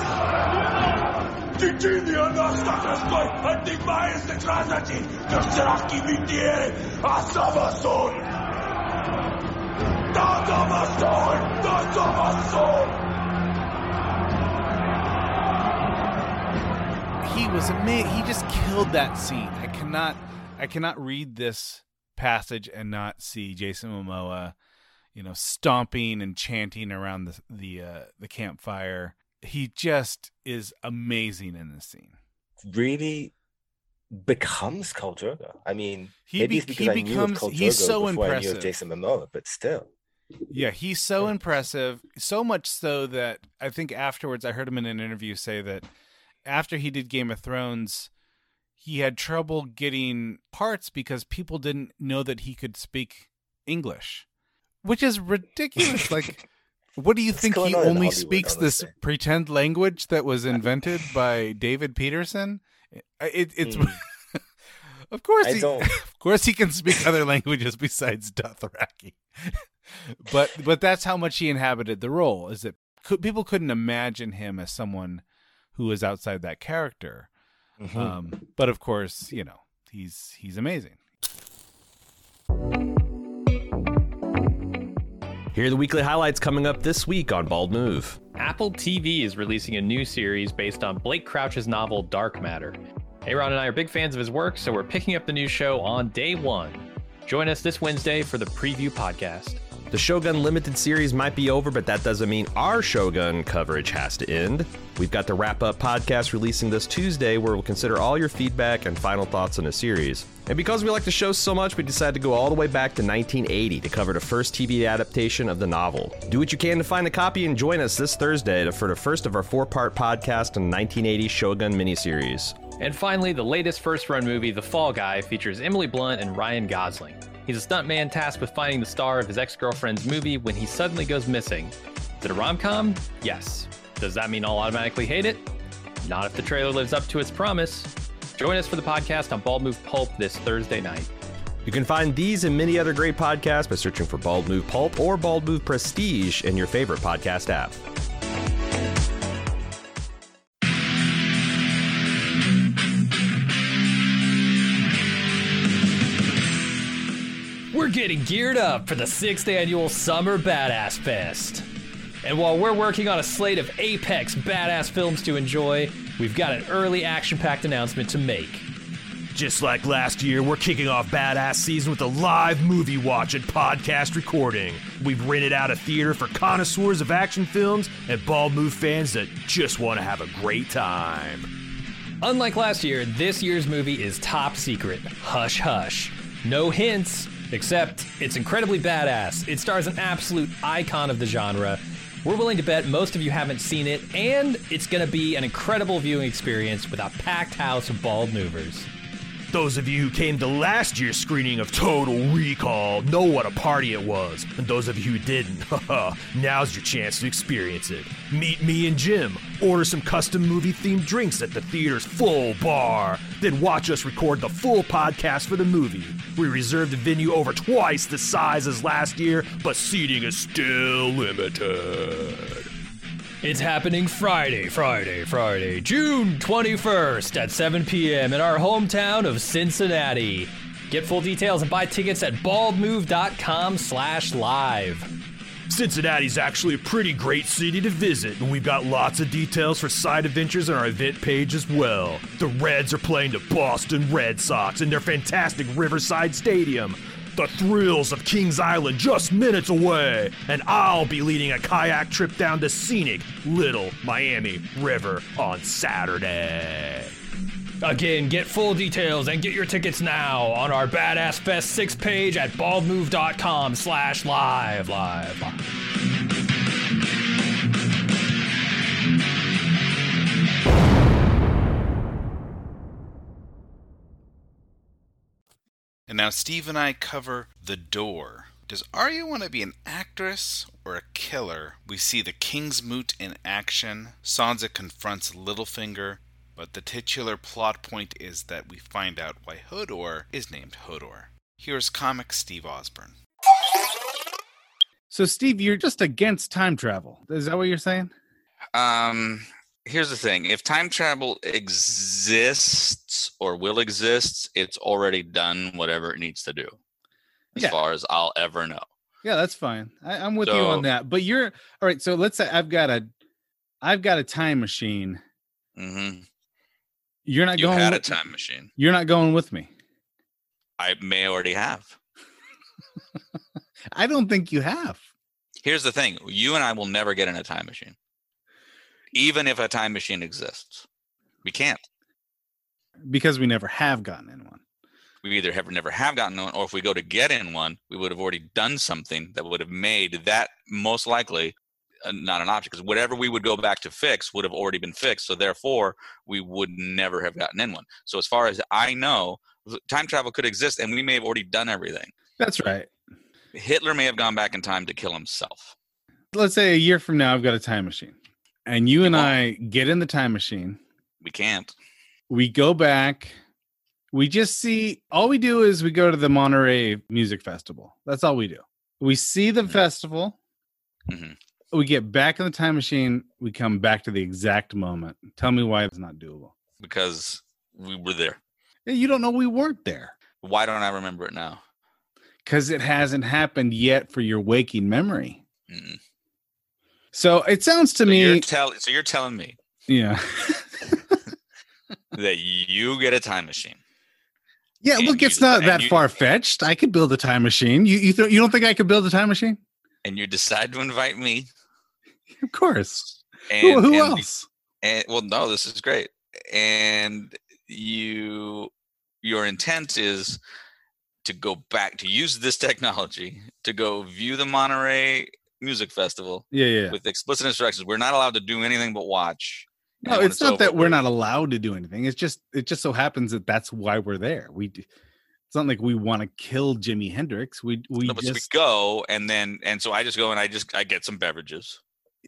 Titinia Nastakas like hunting bias the Transatin. The Siraki Vidier Asavason. He was amazing. He just killed that scene. I cannot read this passage and not see Jason Momoa, stomping and chanting around the campfire. He just is amazing in this scene. Really becomes Khal Drogo. I mean, maybe it's because he I knew of Khal Drogo he's so before I knew impressive. of Jason Momoa, but still. Yeah, he's so impressive. So much so that I think afterwards I heard him in an interview say that after he did Game of Thrones, he had trouble getting parts because people didn't know that he could speak English, which is ridiculous. Like, what do you think? He only speaks this pretend language that was invented by David Peterson? It's of course he can speak other languages besides Dothraki. but that's how much he inhabited the role. Is that people couldn't imagine him as someone who was outside that character. Mm-hmm. But of course, he's amazing. Here are the weekly highlights coming up this week on Bald Move. Apple TV is releasing a new series based on Blake Crouch's novel Dark Matter. Aaron and I are big fans of his work, so we're picking up the new show on day one. Join us this Wednesday for the preview podcast. The Shogun Limited series might be over, but that doesn't mean our Shogun coverage has to end. We've got the wrap-up podcast releasing this Tuesday, where we'll consider all your feedback and final thoughts on the series. And because we like the show so much, we decided to go all the way back to 1980 to cover the first TV adaptation of the novel. Do what you can to find a copy and join us this Thursday for the first of our 4-part podcast on the 1980 Shogun miniseries. And finally, the latest first-run movie, The Fall Guy, features Emily Blunt and Ryan Gosling. He's a stuntman tasked with finding the star of his ex-girlfriend's movie when he suddenly goes missing. Is it a rom-com? Yes. Does that mean I'll automatically hate it? Not if the trailer lives up to its promise. Join us for the podcast on Bald Move Pulp this Thursday night. You can find these and many other great podcasts by searching for Bald Move Pulp or Bald Move Prestige in your favorite podcast app. We're getting geared up for the 6th annual Summer Badass Fest. And while we're working on a slate of apex badass films to enjoy, we've got an early action-packed announcement to make. Just like last year, we're kicking off Badass Season with a live movie watch and podcast recording. We've rented out a theater for connoisseurs of action films and Bald Move fans that just want to have a great time. Unlike last year, this year's movie is top secret. Hush hush. No hints, except it's incredibly badass. It stars an absolute icon of the genre. We're willing to bet most of you haven't seen it, and it's going to be an incredible viewing experience with a packed house of Bald Movers. Those of you who came to last year's screening of Total Recall know what a party it was. And those of you who didn't, now's your chance to experience it. Meet me and Jim, order some custom movie-themed drinks at the theater's full bar, then watch us record the full podcast for the movie. We reserved the venue over twice the size as last year, but seating is still limited. It's happening Friday, June 21st at 7 p.m. in our hometown of Cincinnati. Get full details and buy tickets at baldmove.com/live. Cincinnati's actually a pretty great city to visit, and we've got lots of details for side adventures on our event page as well. The Reds are playing the Boston Red Sox in their fantastic Riverside Stadium. The thrills of Kings Island just minutes away, and I'll be leading a kayak trip down the scenic Little Miami River on Saturday. Again, get full details and get your tickets now on our Badass Fest 6 page at baldmove.com/live. And now Steve and I cover The Door. Does Arya want to be an actress or a killer? We see the King's Moot in action. Sansa confronts Littlefinger, but the titular plot point is that we find out why Hodor is named Hodor. Here's comic Steve Osborne. So, Steve, you're just against time travel. Is that what you're saying? Here's the thing. If time travel exists or will exist, it's already done whatever it needs to do, as far as I'll ever know. Yeah, that's fine. I'm with you on that. But you're all right. So let's say I've got a time machine. Mm-hmm. You're not going. You had a time machine. You're not going with me. I may already have. I don't think you have. Here's the thing. You and I will never get in a time machine. Even if a time machine exists. We can't. Because we never have gotten in one. We either never have gotten one, or if we go to get in one, we would have already done something that would have made that most likely not an option, because whatever we would go back to fix would have already been fixed. So therefore, we would never have gotten in one. So as far as I know, time travel could exist, and we may have already done everything. That's right. Hitler may have gone back in time to kill himself. Let's say a year from now, I've got a time machine, and you and I get in the time machine. We can't. We go back. We just see, all we do is we go to the Monterey Music Festival. That's all we do. We see the festival. Mm-hmm. We get back in the time machine. We come back to the exact moment. Tell me why it's not doable. Because we were there. You don't know we weren't there. Why don't I remember it now? Because it hasn't happened yet for your waking memory. Mm-mm. So it sounds to me. So you're telling me. Yeah. That you get a time machine. Yeah, look, it's not that far-fetched. I could build a time machine. You don't think I could build a time machine? And you decide to invite me. Of course. And, who else? Well, no, this is great. And your intent is to go back, to use this technology, to go view the Monterey Music Festival. Yeah. With explicit instructions. We're not allowed to do anything but watch. No, it's not that we're not allowed to do anything. It just so happens that that's why we're there. It's not like we want to kill Jimi Hendrix. We go, and so I just go and I get some beverages.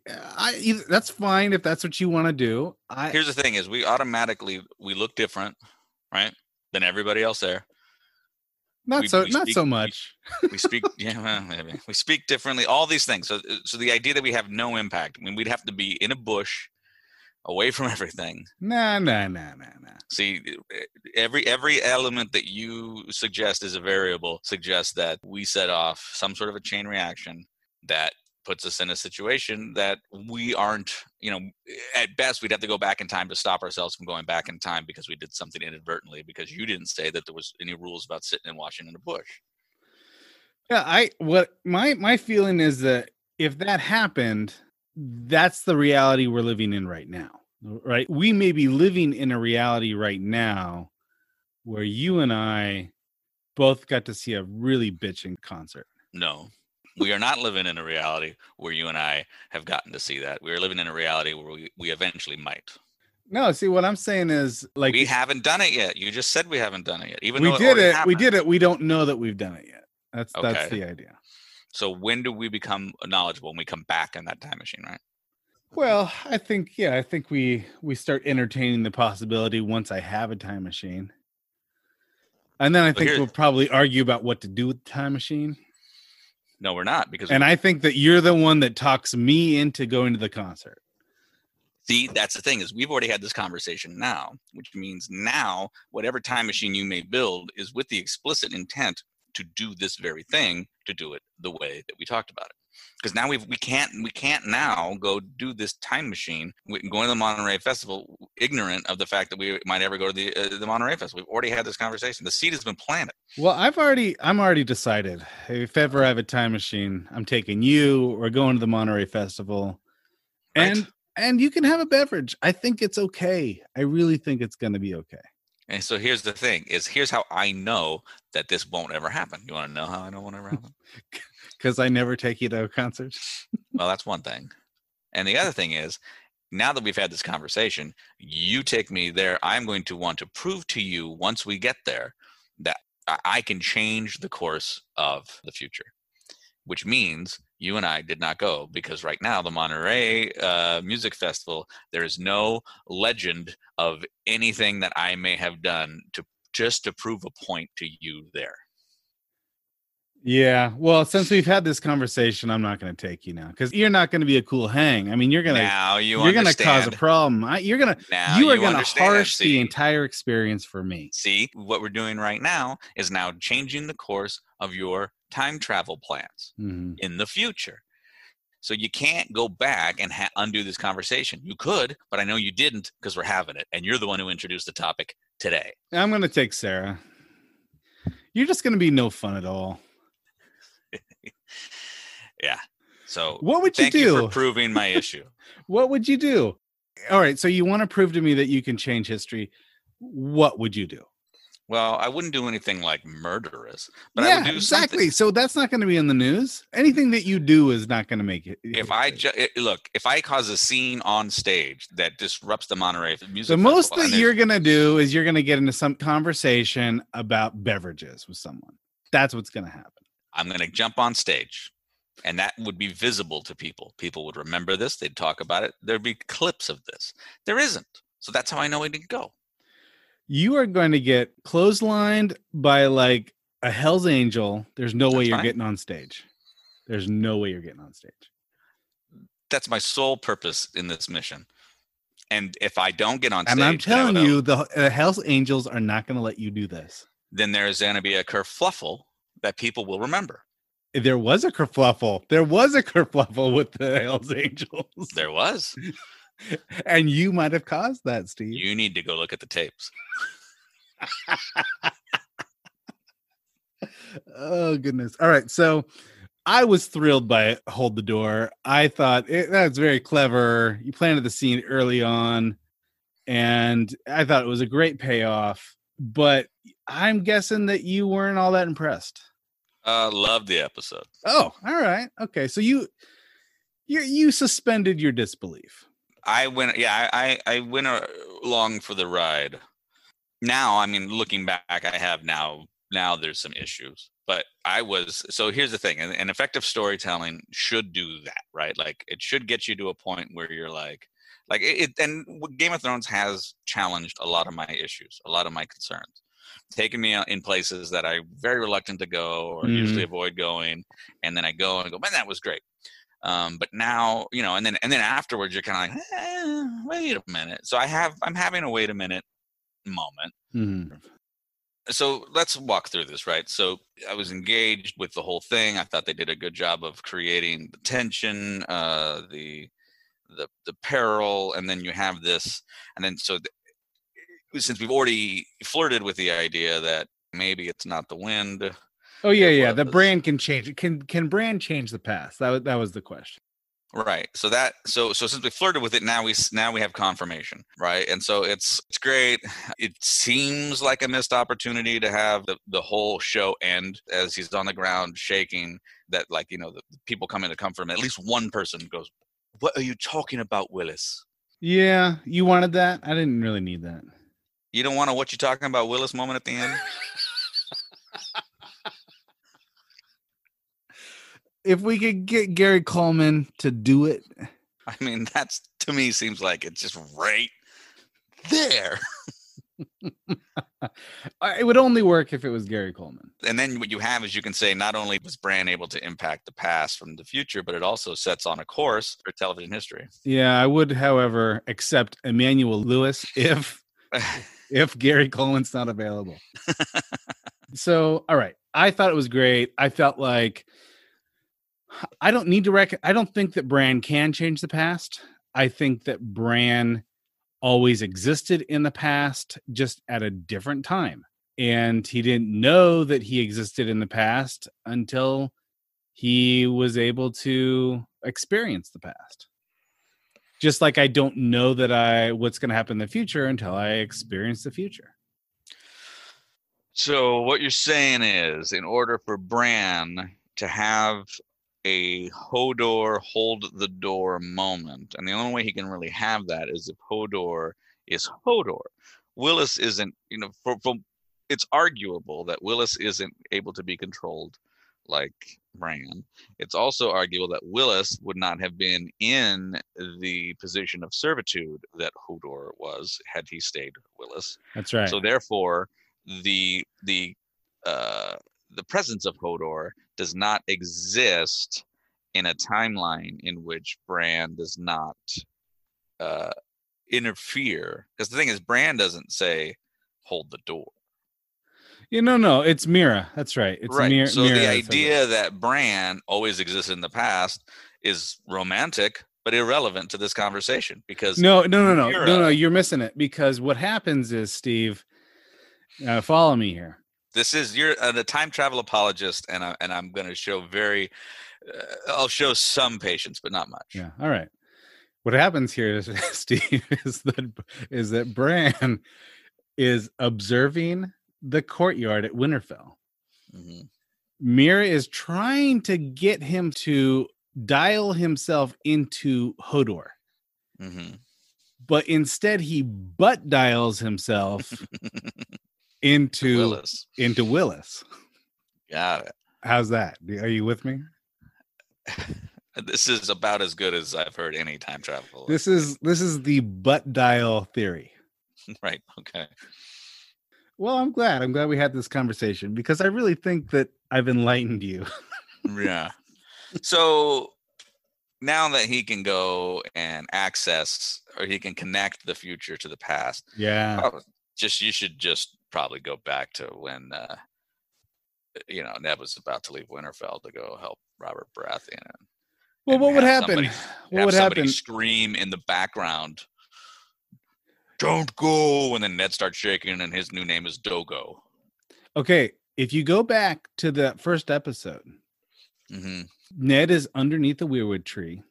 That's fine if that's what you want to do. Here's the thing: is we look different, right, than everybody else there. Not so much. We speak, maybe we speak differently. All these things. So the idea that we have no impact. I mean, we'd have to be in a bush, away from everything. Nah. See, every element that you suggest is a variable suggests that we set off some sort of a chain reaction that puts us in a situation that we aren't, at best we'd have to go back in time to stop ourselves from going back in time because we did something inadvertently because you didn't say that there was any rules about sitting and watching in a bush. Yeah, my feeling is that if that happened, that's the reality we're living in right now, right? We may be living in a reality right now where you and I both got to see a really bitching concert. No, we are not living in a reality where you and I have gotten to see that. We are living in a reality where we eventually might. No, see, what I'm saying is, like, we haven't done it yet. You just said we haven't done it yet. Even we though did it. happened. We did it. We don't know that we've done it yet. That's the idea. So when do we become knowledgeable? When we come back in that time machine, right? Well, I think we start entertaining the possibility once I have a time machine. And then I think we'll probably argue about what to do with the time machine. No, we're not. I think that you're the one that talks me into going to the concert. See, that's the thing is we've already had this conversation now, which means now whatever time machine you may build is with the explicit intent to do this very thing, to do it the way that we talked about it. Because now we can't now go do this time machine, going to the Monterey Festival, ignorant of the fact that we might ever go to the Monterey Festival. We've already had this conversation. The seed has been planted. Well, I'm already decided. If ever I have a time machine, I'm taking you. We're going to the Monterey Festival, and you can have a beverage. I think it's okay. I really think it's going to be okay. And so here's the thing: here's how I know that this won't ever happen. You want to know how I know it won't ever happen? Because I never take you to a concert. Well, that's one thing. And the other thing is, now that we've had this conversation, you take me there. I'm going to want to prove to you once we get there that I can change the course of the future, which means you and I did not go because right now the Monterey Music Festival, there is no legend of anything that I may have done to prove a point to you there. Yeah, well, since we've had this conversation, I'm not going to take you now because you're not going to be a cool hang. I mean, you're going to cause a problem. You are going to harsh the entire experience for me. See, what we're doing right now is now changing the course of your time travel plans in the future. So you can't go back and undo this conversation. You could, but I know you didn't because we're having it, and you're the one who introduced the topic today. I'm going to take Sarah. You're just going to be no fun at all. Yeah. So What would you thank you do? for proving my issue. What would you do? All right, so you want to prove to me that you can change history. What would you do? Well, I wouldn't do anything like murderous, but I yeah, would do exactly. something. So that's not going to be in the news. Anything that you do is not going to make it. If I look, if I cause a scene on stage that disrupts the Monterey Music the most Festival, that you're going to do is you're going to get into some conversation about beverages with someone. That's what's going to happen. I'm going to jump on stage, and that would be visible to people. People would remember this. They'd talk about it. There'd be clips of this. There isn't. So that's how I know it didn't go. You are going to get clotheslined by like a Hell's Angel. There's no way That's you're fine. getting on stage. There's no way you're getting on stage. That's my sole purpose in this mission. And if I don't get on stage, And I'm then I telling would- you, the Hell's Angels are not going to let you do this. then there's going to be a kerfluffle that people will remember. There was a kerfluffle. There was a kerfluffle with the Hell's Angels. There was. And you might have caused that, Steve. You need to go look at the tapes. Oh, goodness. All right. So I was thrilled by Hold the Door. I thought that's very clever. You planted the scene early on, and I thought it was a great payoff. But I'm guessing that you weren't all that impressed. Loved the episode. Oh, all right. Okay. So you suspended your disbelief. I went along for the ride. Now, I mean, looking back, I have now there's some issues. But so here's the thing, and effective storytelling should do that, right? Like it should get you to a point where you're like it, and Game of Thrones has challenged a lot of my issues, a lot of my concerns, taken me in places that I'm very reluctant to go or usually avoid going, and then I go and go, man, that was great. But now, and then afterwards you're kind of like, wait a minute. So I'm having a wait a minute moment. Mm-hmm. So let's walk through this, right? So I was engaged with the whole thing. I thought they did a good job of creating the tension, the peril, and then you have this, and then since we've already flirted with the idea that maybe it's not the wind. Oh yeah. The brand can change. Can brand change the past? That was the question. Right. So since we flirted with it, now we have confirmation, right? And so it's great. It seems like a missed opportunity to have the whole show end as he's on the ground shaking. That the people come in to comfort him. At least one person goes, "What are you talking about, Willis?" Yeah, you wanted that. I didn't really need that. You don't want a "what you talking about, Willis" moment at the end. If we could get Gary Coleman to do it. I mean, that's to me seems like it's just right there. It would only work if it was Gary Coleman. And then what you have is you can say not only was Bran able to impact the past from the future, but it also sets on a course for television history. Yeah, I would, however, accept Emmanuel Lewis if Gary Coleman's not available. So, all right. I thought it was great. I felt like I don't need to I don't think that Bran can change the past. I think that Bran always existed in the past, just at a different time. And he didn't know that he existed in the past until he was able to experience the past. Just like I don't know that what's going to happen in the future until I experience the future. So what you're saying is, in order for Bran to have a Hodor hold the door moment, and the only way he can really have that is if Hodor is Hodor. Willis isn't, it's arguable that Willis isn't able to be controlled like Bran. It's also arguable that Willis would not have been in the position of servitude that Hodor was had he stayed Willis. That's right. So therefore, the presence of Hodor does not exist in a timeline in which Bran does not interfere. Because the thing is, Bran doesn't say, hold the door. No, it's Mira. That's right. It's right. So Mira the idea that Bran always existed in the past is romantic, but irrelevant to this conversation because no. You're missing it because what happens is, Steve, follow me here. You're a time travel apologist, and I'm going to show very, I'll show some patience, but not much. Yeah. All right. What happens here is, Steve, is that Bran is observing the courtyard at Winterfell. Mm-hmm. Mira is trying to get him to dial himself into Hodor. Mm-hmm. But instead he butt dials himself into Willis. Got it. How's that? Are you with me? This is about as good as I've heard any time travel. This is the butt dial theory. Right. Okay. Well, I'm glad we had this conversation because I really think that I've enlightened you. Yeah. So now that he can go and access, or he can connect the future to the past. Yeah. You should just probably go back to when, Ned was about to leave Winterfell to go help Robert Baratheon. Well, what would happen? What would happen? Scream in the background, "Don't go!" And then Ned starts shaking, and his new name is Dogo. Okay, if you go back to the first episode, mm-hmm. Ned is underneath the weirwood tree,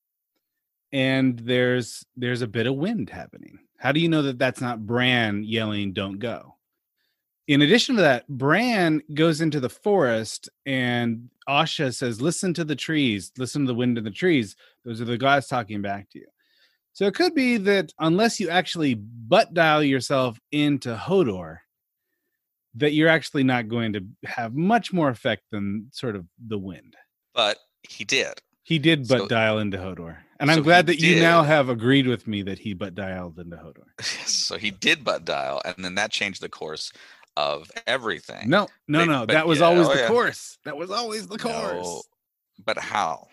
and there's a bit of wind happening. How do you know that that's not Bran yelling, "Don't go"? In addition to that, Bran goes into the forest, and Asha says, "Listen to the trees. Listen to the wind in the trees. Those are the gods talking back to you." So it could be that unless you actually butt dial yourself into Hodor, that you're actually not going to have much more effect than sort of the wind. But he did. He did butt dial into Hodor. And I'm glad that you now have agreed with me that he butt dialed into Hodor. So he did butt dial, and then that changed the course of everything. No. That was always the course. That was always the course. No, but how?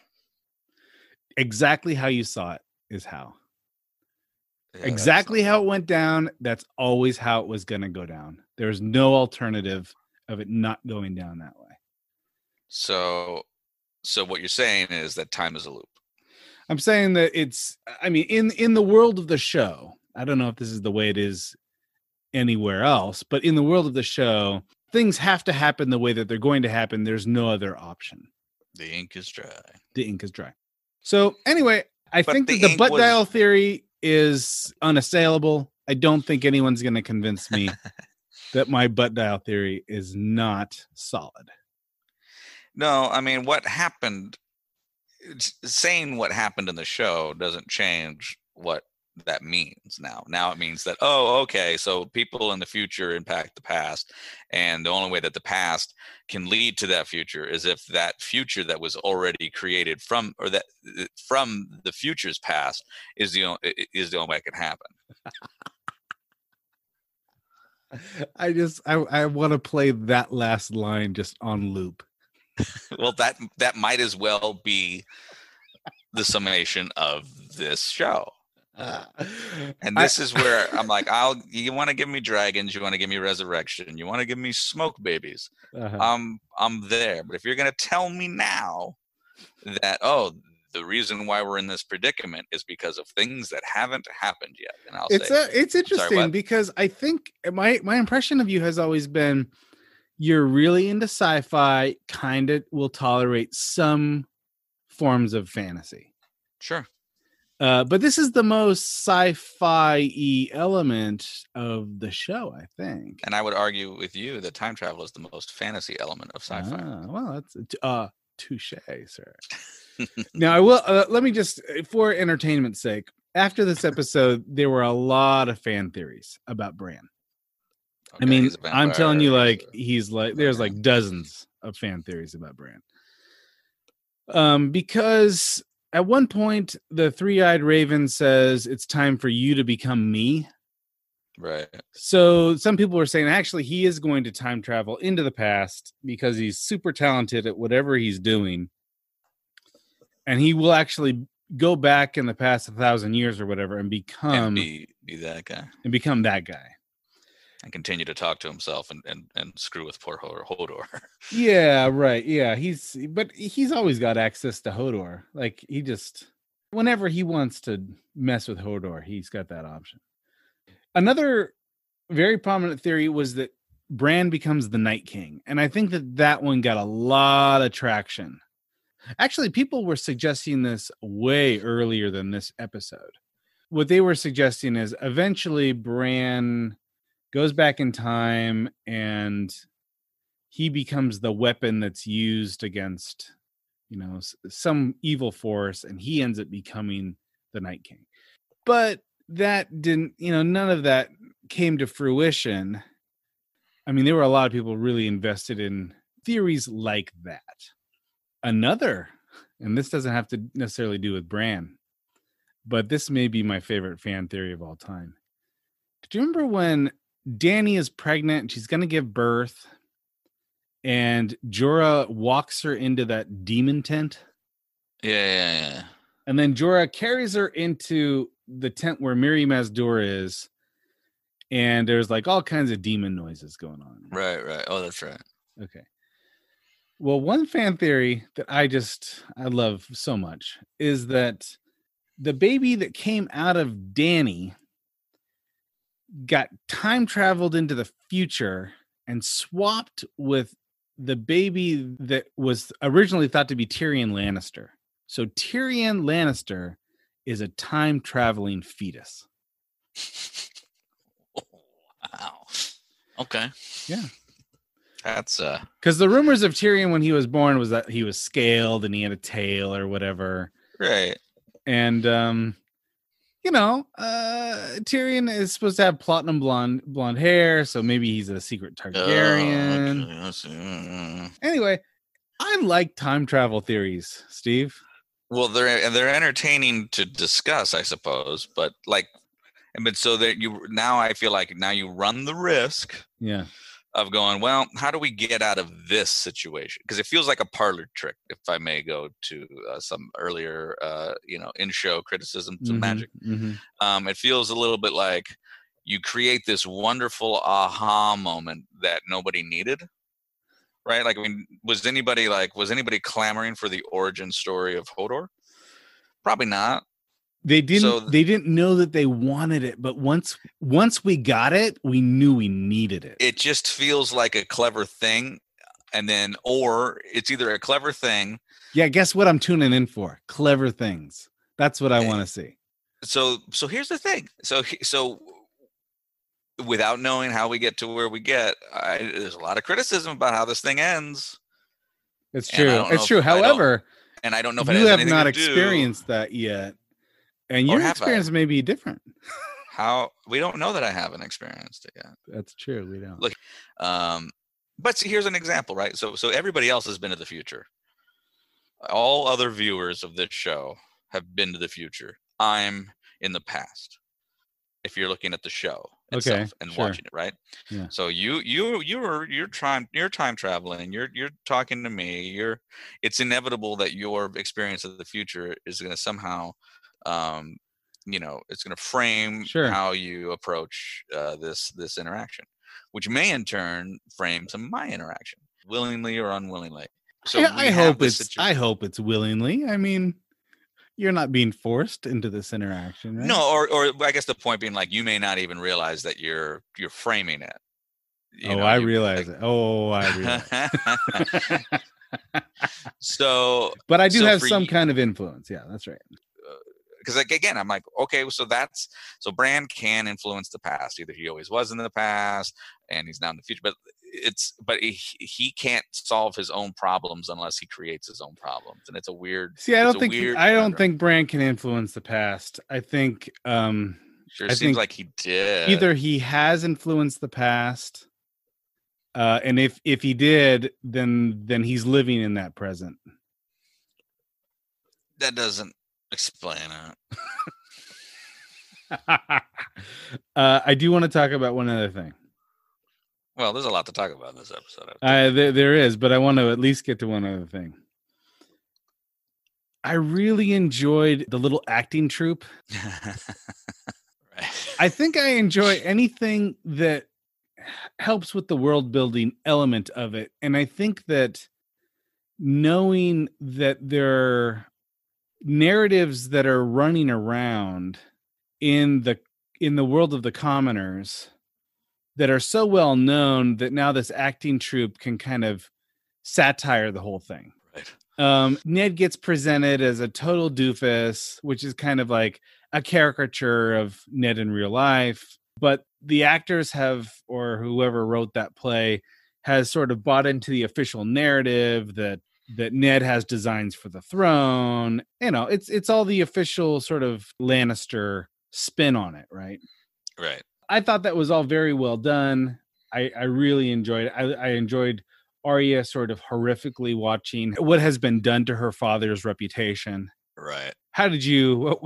Exactly how you saw it is how. Yeah, exactly how it went down. That's always how it was going to go down. There's no alternative of it not going down that way. So what you're saying is that time is a loop. I'm saying that in the world of the show, I don't know if this is the way it is anywhere else, but in the world of the show, things have to happen the way that they're going to happen. There's no other option. The ink is dry. So anyway, I think that the butt dial theory is unassailable. I don't think anyone's going to convince me that my butt dial theory is not solid. No, I mean, what happened, saying what happened in the show doesn't change what that means now. Now it means that, okay, so people in the future impact the past, and the only way that the past can lead to that future is if that future that was already created from the future's past is the only way it can happen. I want to play that last line just on loop. Well, that might as well be the summation of this show. And this is where I'm like, you want to give me dragons, you want to give me resurrection, you want to give me smoke babies. I'm there. But if you're going to tell me now that, the reason why we're in this predicament is because of things that haven't happened yet, and it's interesting because I think my impression of you has always been you're really into sci-fi, kind of will tolerate some forms of fantasy. Sure. But this is the most sci-fi-y element of the show, I think. And I would argue with you that time travel is the most fantasy element of sci-fi. Well, that's touche, sir. Now, I will let me just, for entertainment's sake, after this episode, there were a lot of fan theories about Bran. Okay, I mean, I'm telling you, there's like dozens of fan theories about Bran. Because at one point, the three-eyed raven says, "It's time for you to become me." Right. So some people were saying, actually, he is going to time travel into the past because he's super talented at whatever he's doing. And he will actually go back in the past 1,000 years or whatever and become be that guy. And become that guy. And continue to talk to himself and screw with poor Hodor. Yeah, right. Yeah, he's always got access to Hodor. Like, he just, whenever he wants to mess with Hodor, he's got that option. Another very prominent theory was that Bran becomes the Night King. And I think that one got a lot of traction. Actually, people were suggesting this way earlier than this episode. What they were suggesting is eventually Bran goes back in time and he becomes the weapon that's used against, some evil force, and he ends up becoming the Night King. But that didn't, none of that came to fruition. I mean, there were a lot of people really invested in theories like that. Another, and this doesn't have to necessarily do with Bran, but this may be my favorite fan theory of all time. Do you remember when Dany is pregnant and she's going to give birth and Jorah walks her into that demon tent? Yeah. And then Jorah carries her into the tent where Miri Mazdur is, and there's like all kinds of demon noises going on. Right. Oh, that's right. Okay. Well, one fan theory that I love so much is that the baby that came out of Dany got time traveled into the future and swapped with the baby that was originally thought to be Tyrion Lannister. So Tyrion Lannister is a time traveling fetus. Wow. Okay. Yeah. That's because the rumors of Tyrion when he was born was that he was scaled and he had a tail or whatever. right. And Tyrion is supposed to have platinum blonde hair, so maybe he's a secret Targaryen. Okay. Anyway, I like time travel theories, Steve. Well, they're entertaining to discuss, I suppose, but so that I feel like now you run the risk. Yeah. Of going, well, how do we get out of this situation? Because it feels like a parlor trick, if I may go to some earlier, in-show criticisms of magic. Mm-hmm. It feels a little bit like you create this wonderful aha moment that nobody needed, right? Like, I mean, was anybody clamoring for the origin story of Hodor? Probably not. They didn't know that they wanted it, but once we got it, we knew we needed it. It just feels like a clever thing, or it's either a clever thing. Yeah, guess what I'm tuning in for? Clever things. That's what I want to see. So here's the thing. So without knowing how we get to where we get, there's a lot of criticism about how this thing ends. It's true. It's true. However, I don't know if you have not experienced that yet. And your experience may be different. How we don't know that I haven't experienced it yet. That's true. We don't. Look, but see, here's an example, right? So everybody else has been to the future. All other viewers of this show have been to the future. I'm in the past. If you're looking at the show itself and watching it, right? Yeah. So you're time traveling. You're talking to me. It's inevitable that your experience of the future is going to somehow. It's going to frame how you approach this interaction, which may in turn frame some of my interaction, willingly or unwillingly. So I hope it's willingly. I mean, you're not being forced into this interaction, right? No, or I guess the point being, like, you may not even realize that you're framing it. I realize it. So, but I do have some kind of influence. Yeah, that's right. Because again, I'm like, okay, so Bran can influence the past. Either he always was in the past and he's now in the future, but he can't solve his own problems unless he creates his own problems, and it's a weird. See, I don't think Bran can influence the past. I think seems like he did. Either he has influenced the past, and if he did, then he's living in that present. That doesn't explain it. I do want to talk about one other thing. Well, there's a lot to talk about in this episode. There is, but I want to at least get to one other thing. I really enjoyed the little acting troupe. Right. I think I enjoy anything that helps with the world building element of it. And I think that knowing that there are narratives that are running around in the world of the commoners that are so well known that now this acting troupe can kind of satire the whole thing. Right. Ned gets presented as a total doofus, which is kind of like a caricature of Ned in real life. But the actors have, or whoever wrote that play, has sort of bought into the official narrative that Ned has designs for the throne. You know, it's all the official sort of Lannister spin on it, right? Right. I thought that was all very well done. I really enjoyed it. I enjoyed Arya sort of horrifically watching what has been done to her father's reputation. Right. How did you?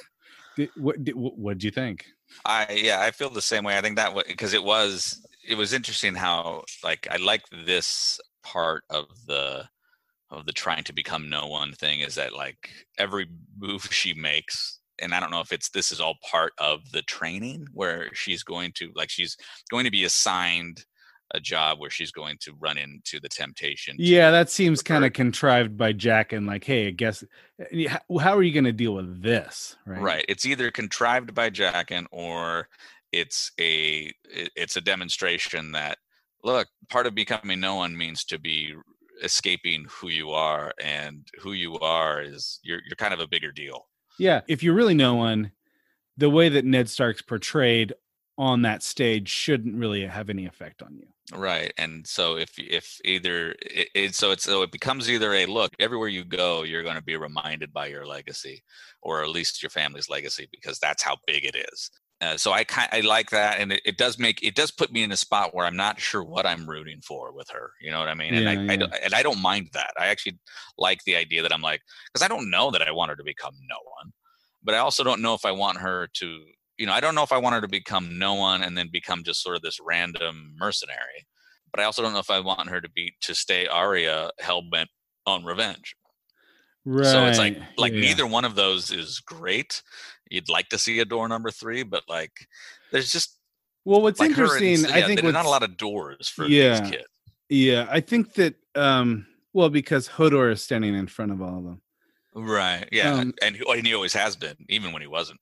What did you think? I feel the same way. I think that because it was interesting how like I like this part of the trying to become no one thing is that like every move she makes, and I don't know if this is all part of the training where she's going to be assigned a job where she's going to run into the temptation. Yeah, that seems kind of contrived by Jack and like, hey, I guess how are you going to deal with this? Right. It's either contrived by Jaqen or it's a demonstration that look, part of becoming no one means to be escaping who you are, and who you are is you're kind of a bigger deal. Yeah, if you're really no one, the way that Ned Stark's portrayed on that stage shouldn't really have any effect on you. Right. And so if either it becomes either a look, everywhere you go, you're going to be reminded by your legacy, or at least your family's legacy, because that's how big it is. So I like that, and it does put me in a spot where I'm not sure what I'm rooting for with her. You know what I mean? And I don't mind that. I actually like the idea that I'm like, because I don't know that I want her to become no one, but I also don't know if I want her to. I don't know if I want her to become no one and then become just sort of this random mercenary. But I also don't know if I want her to stay Arya hell-bent on revenge. Right. So it's like neither one of those is great. You'd like to see a door number 3, but like there's just what's interesting, I think there's not a lot of doors for these kids. Yeah, I think that because Hodor is standing in front of all of them. Right. Yeah, and he always has been, even when he wasn't.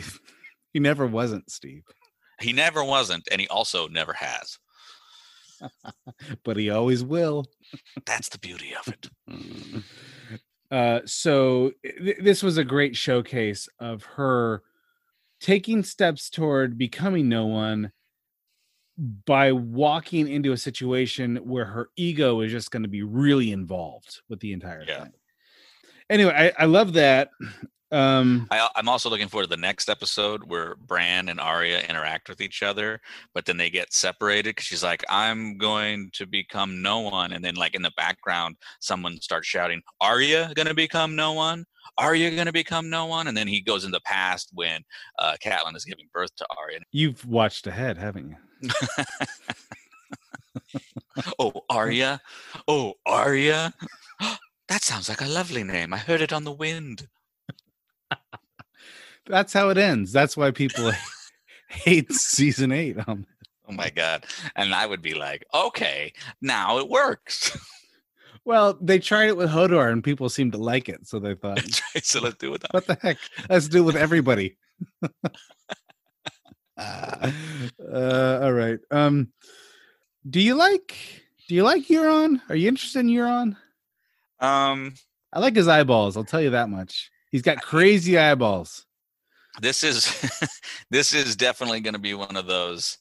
He never wasn't, Steve. He never wasn't, and he also never has. But he always will. That's the beauty of it. So this was a great showcase of her taking steps toward becoming no one by walking into a situation where her ego is just going to be really involved with the entire thing. Anyway, I love that. I'm also looking forward to the next episode where Bran and Arya interact with each other, but then they get separated because she's like, I'm going to become no one. And then like in the background, someone starts shouting, Arya going to become no one? Arya going to become no one? And then he goes in the past when Catelyn is giving birth to Arya. You've watched ahead, haven't you? Oh, Arya? Oh, Arya? That sounds like a lovely name. I heard it on the wind. That's how it ends. That's why people hate season 8. Oh my God. And I would be like, okay, now it works. Well, they tried it with Hodor and people seemed to like it. So they thought, so let's do it. What the heck? Let's do it with everybody. All right. Do you like Euron? Are you interested in Euron? I like his eyeballs. I'll tell you that much. He's got crazy eyeballs. This is definitely going to be one of those.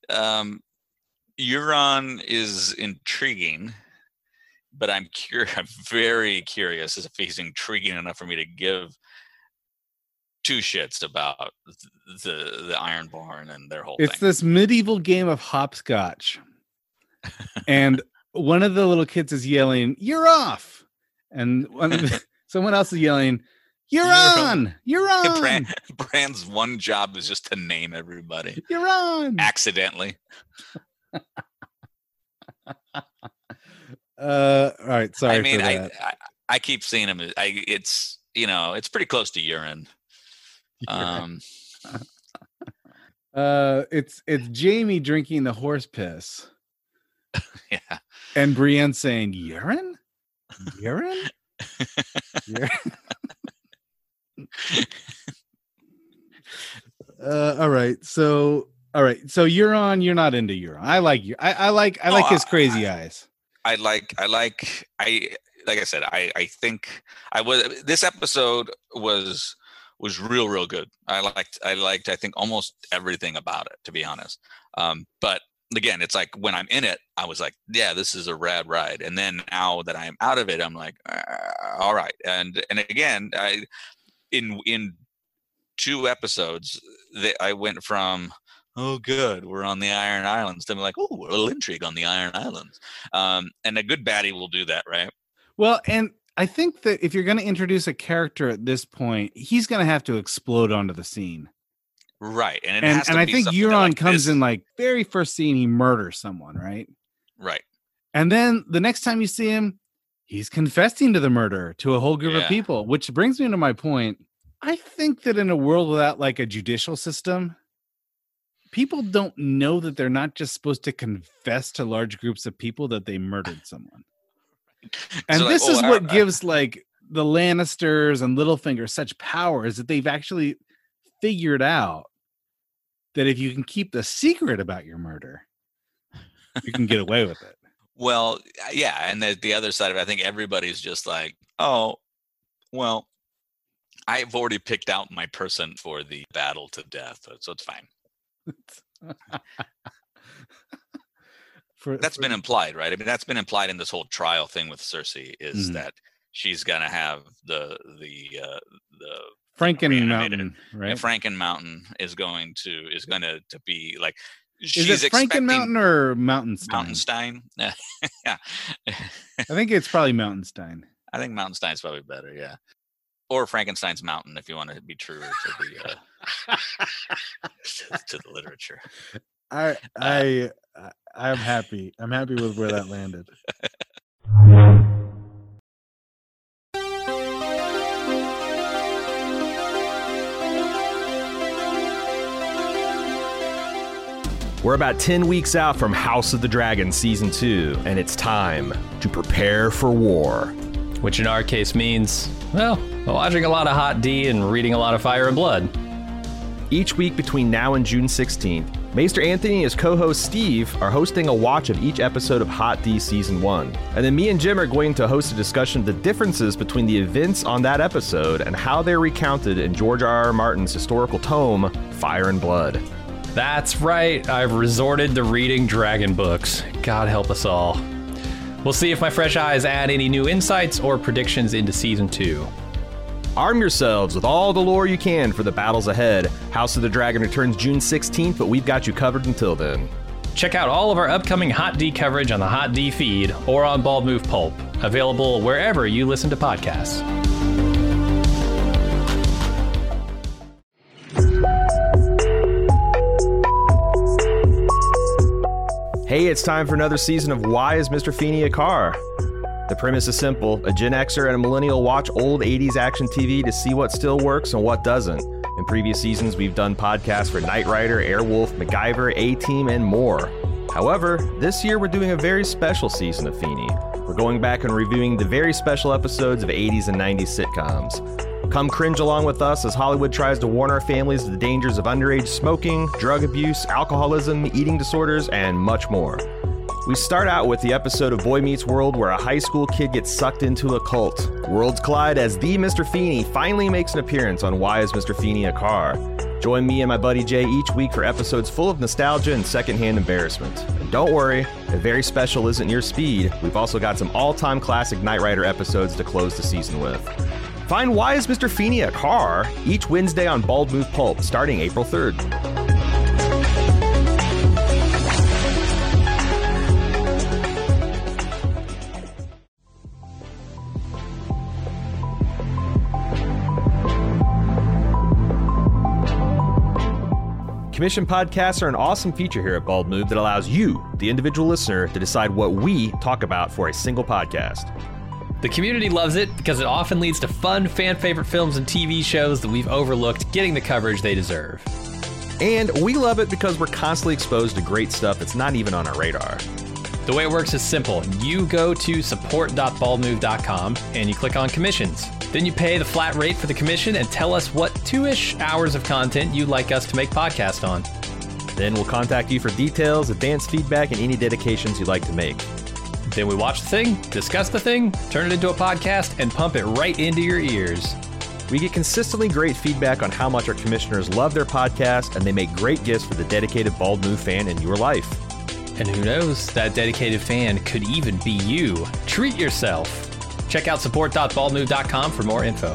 Euron is intriguing, but I'm very curious as if he's intriguing enough for me to give two shits about the Ironborn and their whole thing. It's this medieval game of hopscotch. And one of the little kids is yelling, "You're off!" And someone else is yelling, "You're on! You're on!" Bran's one job is just to name everybody. You're on! Accidentally. All right, sorry. I mean, for that. I keep seeing him. It's pretty close to urine. It's Jamie drinking the horse piss. Yeah. And Brienne saying, urine? Urine? All right. So Euron, you're not into Euron. I like you. I like his crazy eyes. The like I said, I think this episode was real good. I liked I think almost everything about it, to be honest. But again, it's like when I'm in it, I was like, yeah, this is a rad ride. And then now that I'm out of it, I'm like, all right. And again, in 2 episodes, I went from, oh, good, we're on the Iron Islands, to be like, oh, a little intrigue on the Iron Islands. And a good baddie will do that, right? Well, and I think that if you're going to introduce a character at this point, he's going to have to explode onto the scene. Right. And I think Euron comes in like very first scene, he murders someone, right? Right. And then the next time you see him, he's confessing to the murder to a whole group of people, which brings me to my point. I think that in a world without like a judicial system, people don't know that they're not just supposed to confess to large groups of people that they murdered someone. And so this is what gives like the Lannisters and Littlefinger such power, is that they've actually figured out that if you can keep the secret about your murder, you can get away with it. Well, yeah. And the other side of it, I think everybody's just like, oh, well, I've already picked out my person for the battle to death, so it's fine. That's been implied, right? I mean, that's been implied in this whole trial thing with Cersei, is that she's gonna have the Franken Mountain, right? Franken Mountain is going to be like. Is it Franken Mountain or Mountainstein? Mountainstein. Yeah. I think it's probably Mountainstein. I think Mountainstein's probably better, yeah. Or Frankenstein's Mountain, if you want to be true to the to the literature. I'm happy. I'm happy with where that landed. We're about 10 weeks out from House of the Dragon Season 2, and it's time to prepare for war. Which in our case means, well, watching a lot of Hot D and reading a lot of Fire and Blood. Each week between now and June 16th, Maester Anthony and his co-host Steve are hosting a watch of each episode of Hot D Season 1. And then me and Jim are going to host a discussion of the differences between the events on that episode and how they're recounted in George R.R. Martin's historical tome, Fire and Blood. That's right, I've resorted to reading dragon books. God help us all. We'll see if my fresh eyes add any new insights or predictions into Season 2. Arm yourselves with all the lore you can for the battles ahead. House of the Dragon returns June 16th, but we've got you covered until then. Check out all of our upcoming Hot D coverage on the Hot D feed or on Bald Move Pulp, available wherever you listen to podcasts. Hey, it's time for another season of Why is Mr. Feeney a Car? The premise is simple. A Gen Xer and a millennial watch old 80s action TV to see what still works and what doesn't. In previous seasons, we've done podcasts for Knight Rider, Airwolf, MacGyver, A-Team, and more. However, this year we're doing a very special season of Feeney. We're going back and reviewing the very special episodes of 80s and 90s sitcoms. Come cringe along with us as Hollywood tries to warn our families of the dangers of underage smoking, drug abuse, alcoholism, eating disorders, and much more. We start out with the episode of Boy Meets World where a high school kid gets sucked into a cult. Worlds collide as the Mr. Feeney finally makes an appearance on Why is Mr. Feeney a Car? Join me and my buddy Jay each week for episodes full of nostalgia and secondhand embarrassment. And don't worry, if very special isn't your speed, we've also got some all-time classic Knight Rider episodes to close the season with. Find Why is Mr. Feeney a Car? Each Wednesday on Bald Move Pulp, starting April 3rd. Commission podcasts are an awesome feature here at Bald Move that allows you, the individual listener, to decide what we talk about for a single podcast. The community loves it because it often leads to fun, fan-favorite films and TV shows that we've overlooked getting the coverage they deserve. And we love it because we're constantly exposed to great stuff that's not even on our radar. The way it works is simple. You go to support.baldmove.com and you click on commissions. Then you pay the flat rate for the commission and tell us what 2-ish hours of content you'd like us to make podcast on. Then we'll contact you for details, advanced feedback, and any dedications you'd like to make. Then we watch the thing, discuss the thing, turn it into a podcast, and pump it right into your ears. We get consistently great feedback on how much our commissioners love their podcast, and they make great gifts for the dedicated Bald Move fan in your life. And who knows, that dedicated fan could even be you. Treat yourself. Check out support.baldmove.com for more info.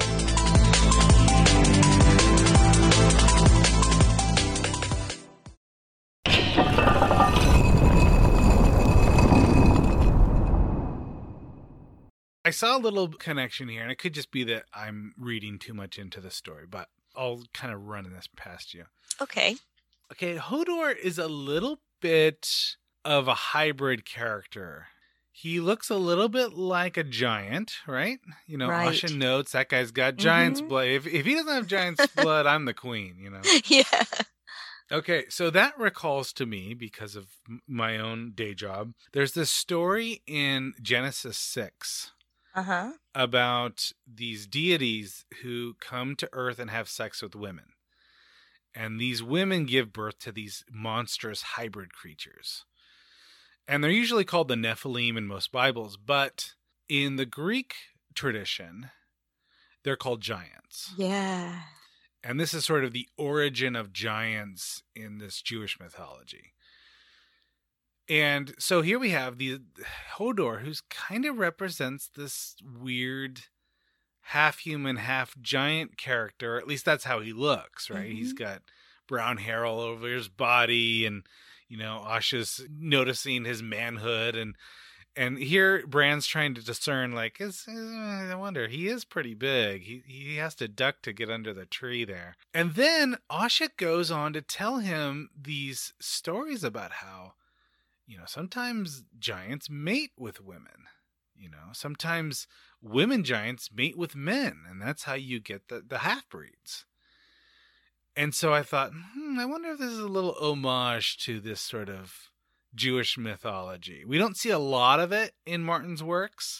I saw a little connection here, and it could just be that I'm reading too much into the story, but I'll kind of run this past you. Okay. Okay, Hodor is a little bit of a hybrid character. He looks a little bit like a giant, right? You know, Right. Asha notes that guy's got giant's blood. If he doesn't have giant's blood, I'm the queen, you know? Yeah. Okay, so that recalls to me, because of my own day job, there's this story in Genesis 6 Uh-huh. about these deities who come to Earth and have sex with women. And these women give birth to these monstrous hybrid creatures. And they're usually called the Nephilim in most Bibles, but in the Greek tradition, they're called giants. Yeah. And this is sort of the origin of giants in this Jewish mythology. And so here we have the Hodor, who's kind of represents this weird half human, half giant character. At least that's how he looks, right? Mhm. He's got brown hair all over his body, and you know, Asha's noticing his manhood, and here Bran's trying to discern, like, I wonder, he is pretty big. He has to duck to get under the tree there. And then Asha goes on to tell him these stories about how, you know, sometimes giants mate with women. You know, sometimes women giants mate with men, and that's how you get the half-breeds. And so I thought, I wonder if this is a little homage to this sort of Jewish mythology. We don't see a lot of it in Martin's works,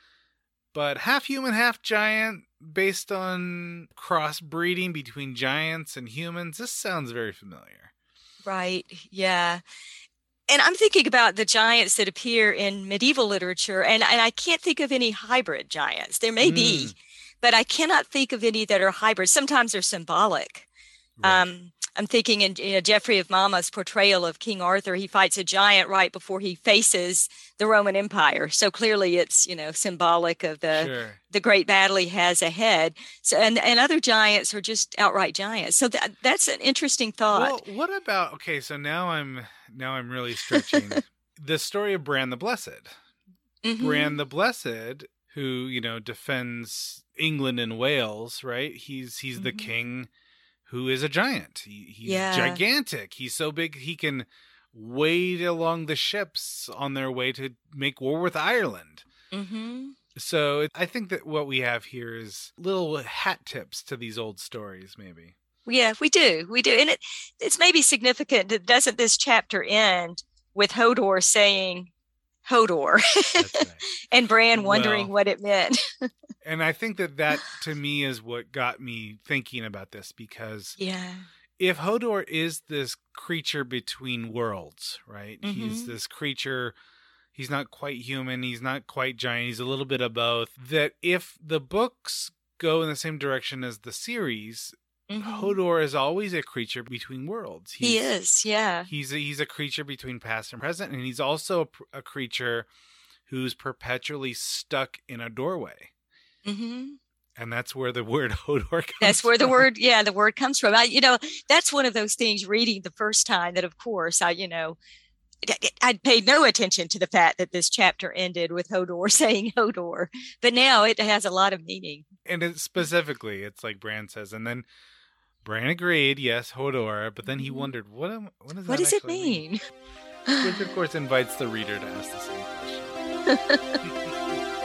but half human, half giant, based on crossbreeding between giants and humans, this sounds very familiar. Right. Yeah. And I'm thinking about the giants that appear in medieval literature, and I can't think of any hybrid giants. There may be, but I cannot think of any that are hybrid. Sometimes they're symbolic. Right. I'm thinking in Geoffrey of Monmouth's portrayal of King Arthur, he fights a giant right before he faces the Roman Empire. So clearly it's, you know, symbolic of the great battle he has ahead. So and other giants are just outright giants. So that's an interesting thought. Well, what about, okay, so now I'm really stretching the story of Bran the Blessed. Mhm. Bran the Blessed, who, you know, defends England and Wales, right? He's the king who is a giant. He's gigantic. He's so big he can wade along the ships on their way to make war with Ireland. Mm-hmm. So I think that what we have here is little hat tips to these old stories, maybe. Yeah, we do. And it's maybe significant that doesn't this chapter end with Hodor saying Hodor That's right. and Bran wondering what it meant. And I think that to me is what got me thinking about this, because if Hodor is this creature between worlds, right? He's this creature, he's not quite human, he's not quite giant, he's a little bit of both. That if the books go in the same direction as the series, Hodor is always a creature between worlds. He is, yeah. He's a creature between past and present, and he's also a creature who's perpetually stuck in a doorway. Mm-hmm. And that's where the word Hodor comes from. That's where the word comes from. That's one of those things reading the first time that, of course, I paid no attention to the fact that this chapter ended with Hodor saying Hodor. But now it has a lot of meaning. And specifically, it's like Bran says, and then Bran agreed, yes, Hodor, but then he wondered, what does it mean? Which, of course, invites the reader to ask the same question.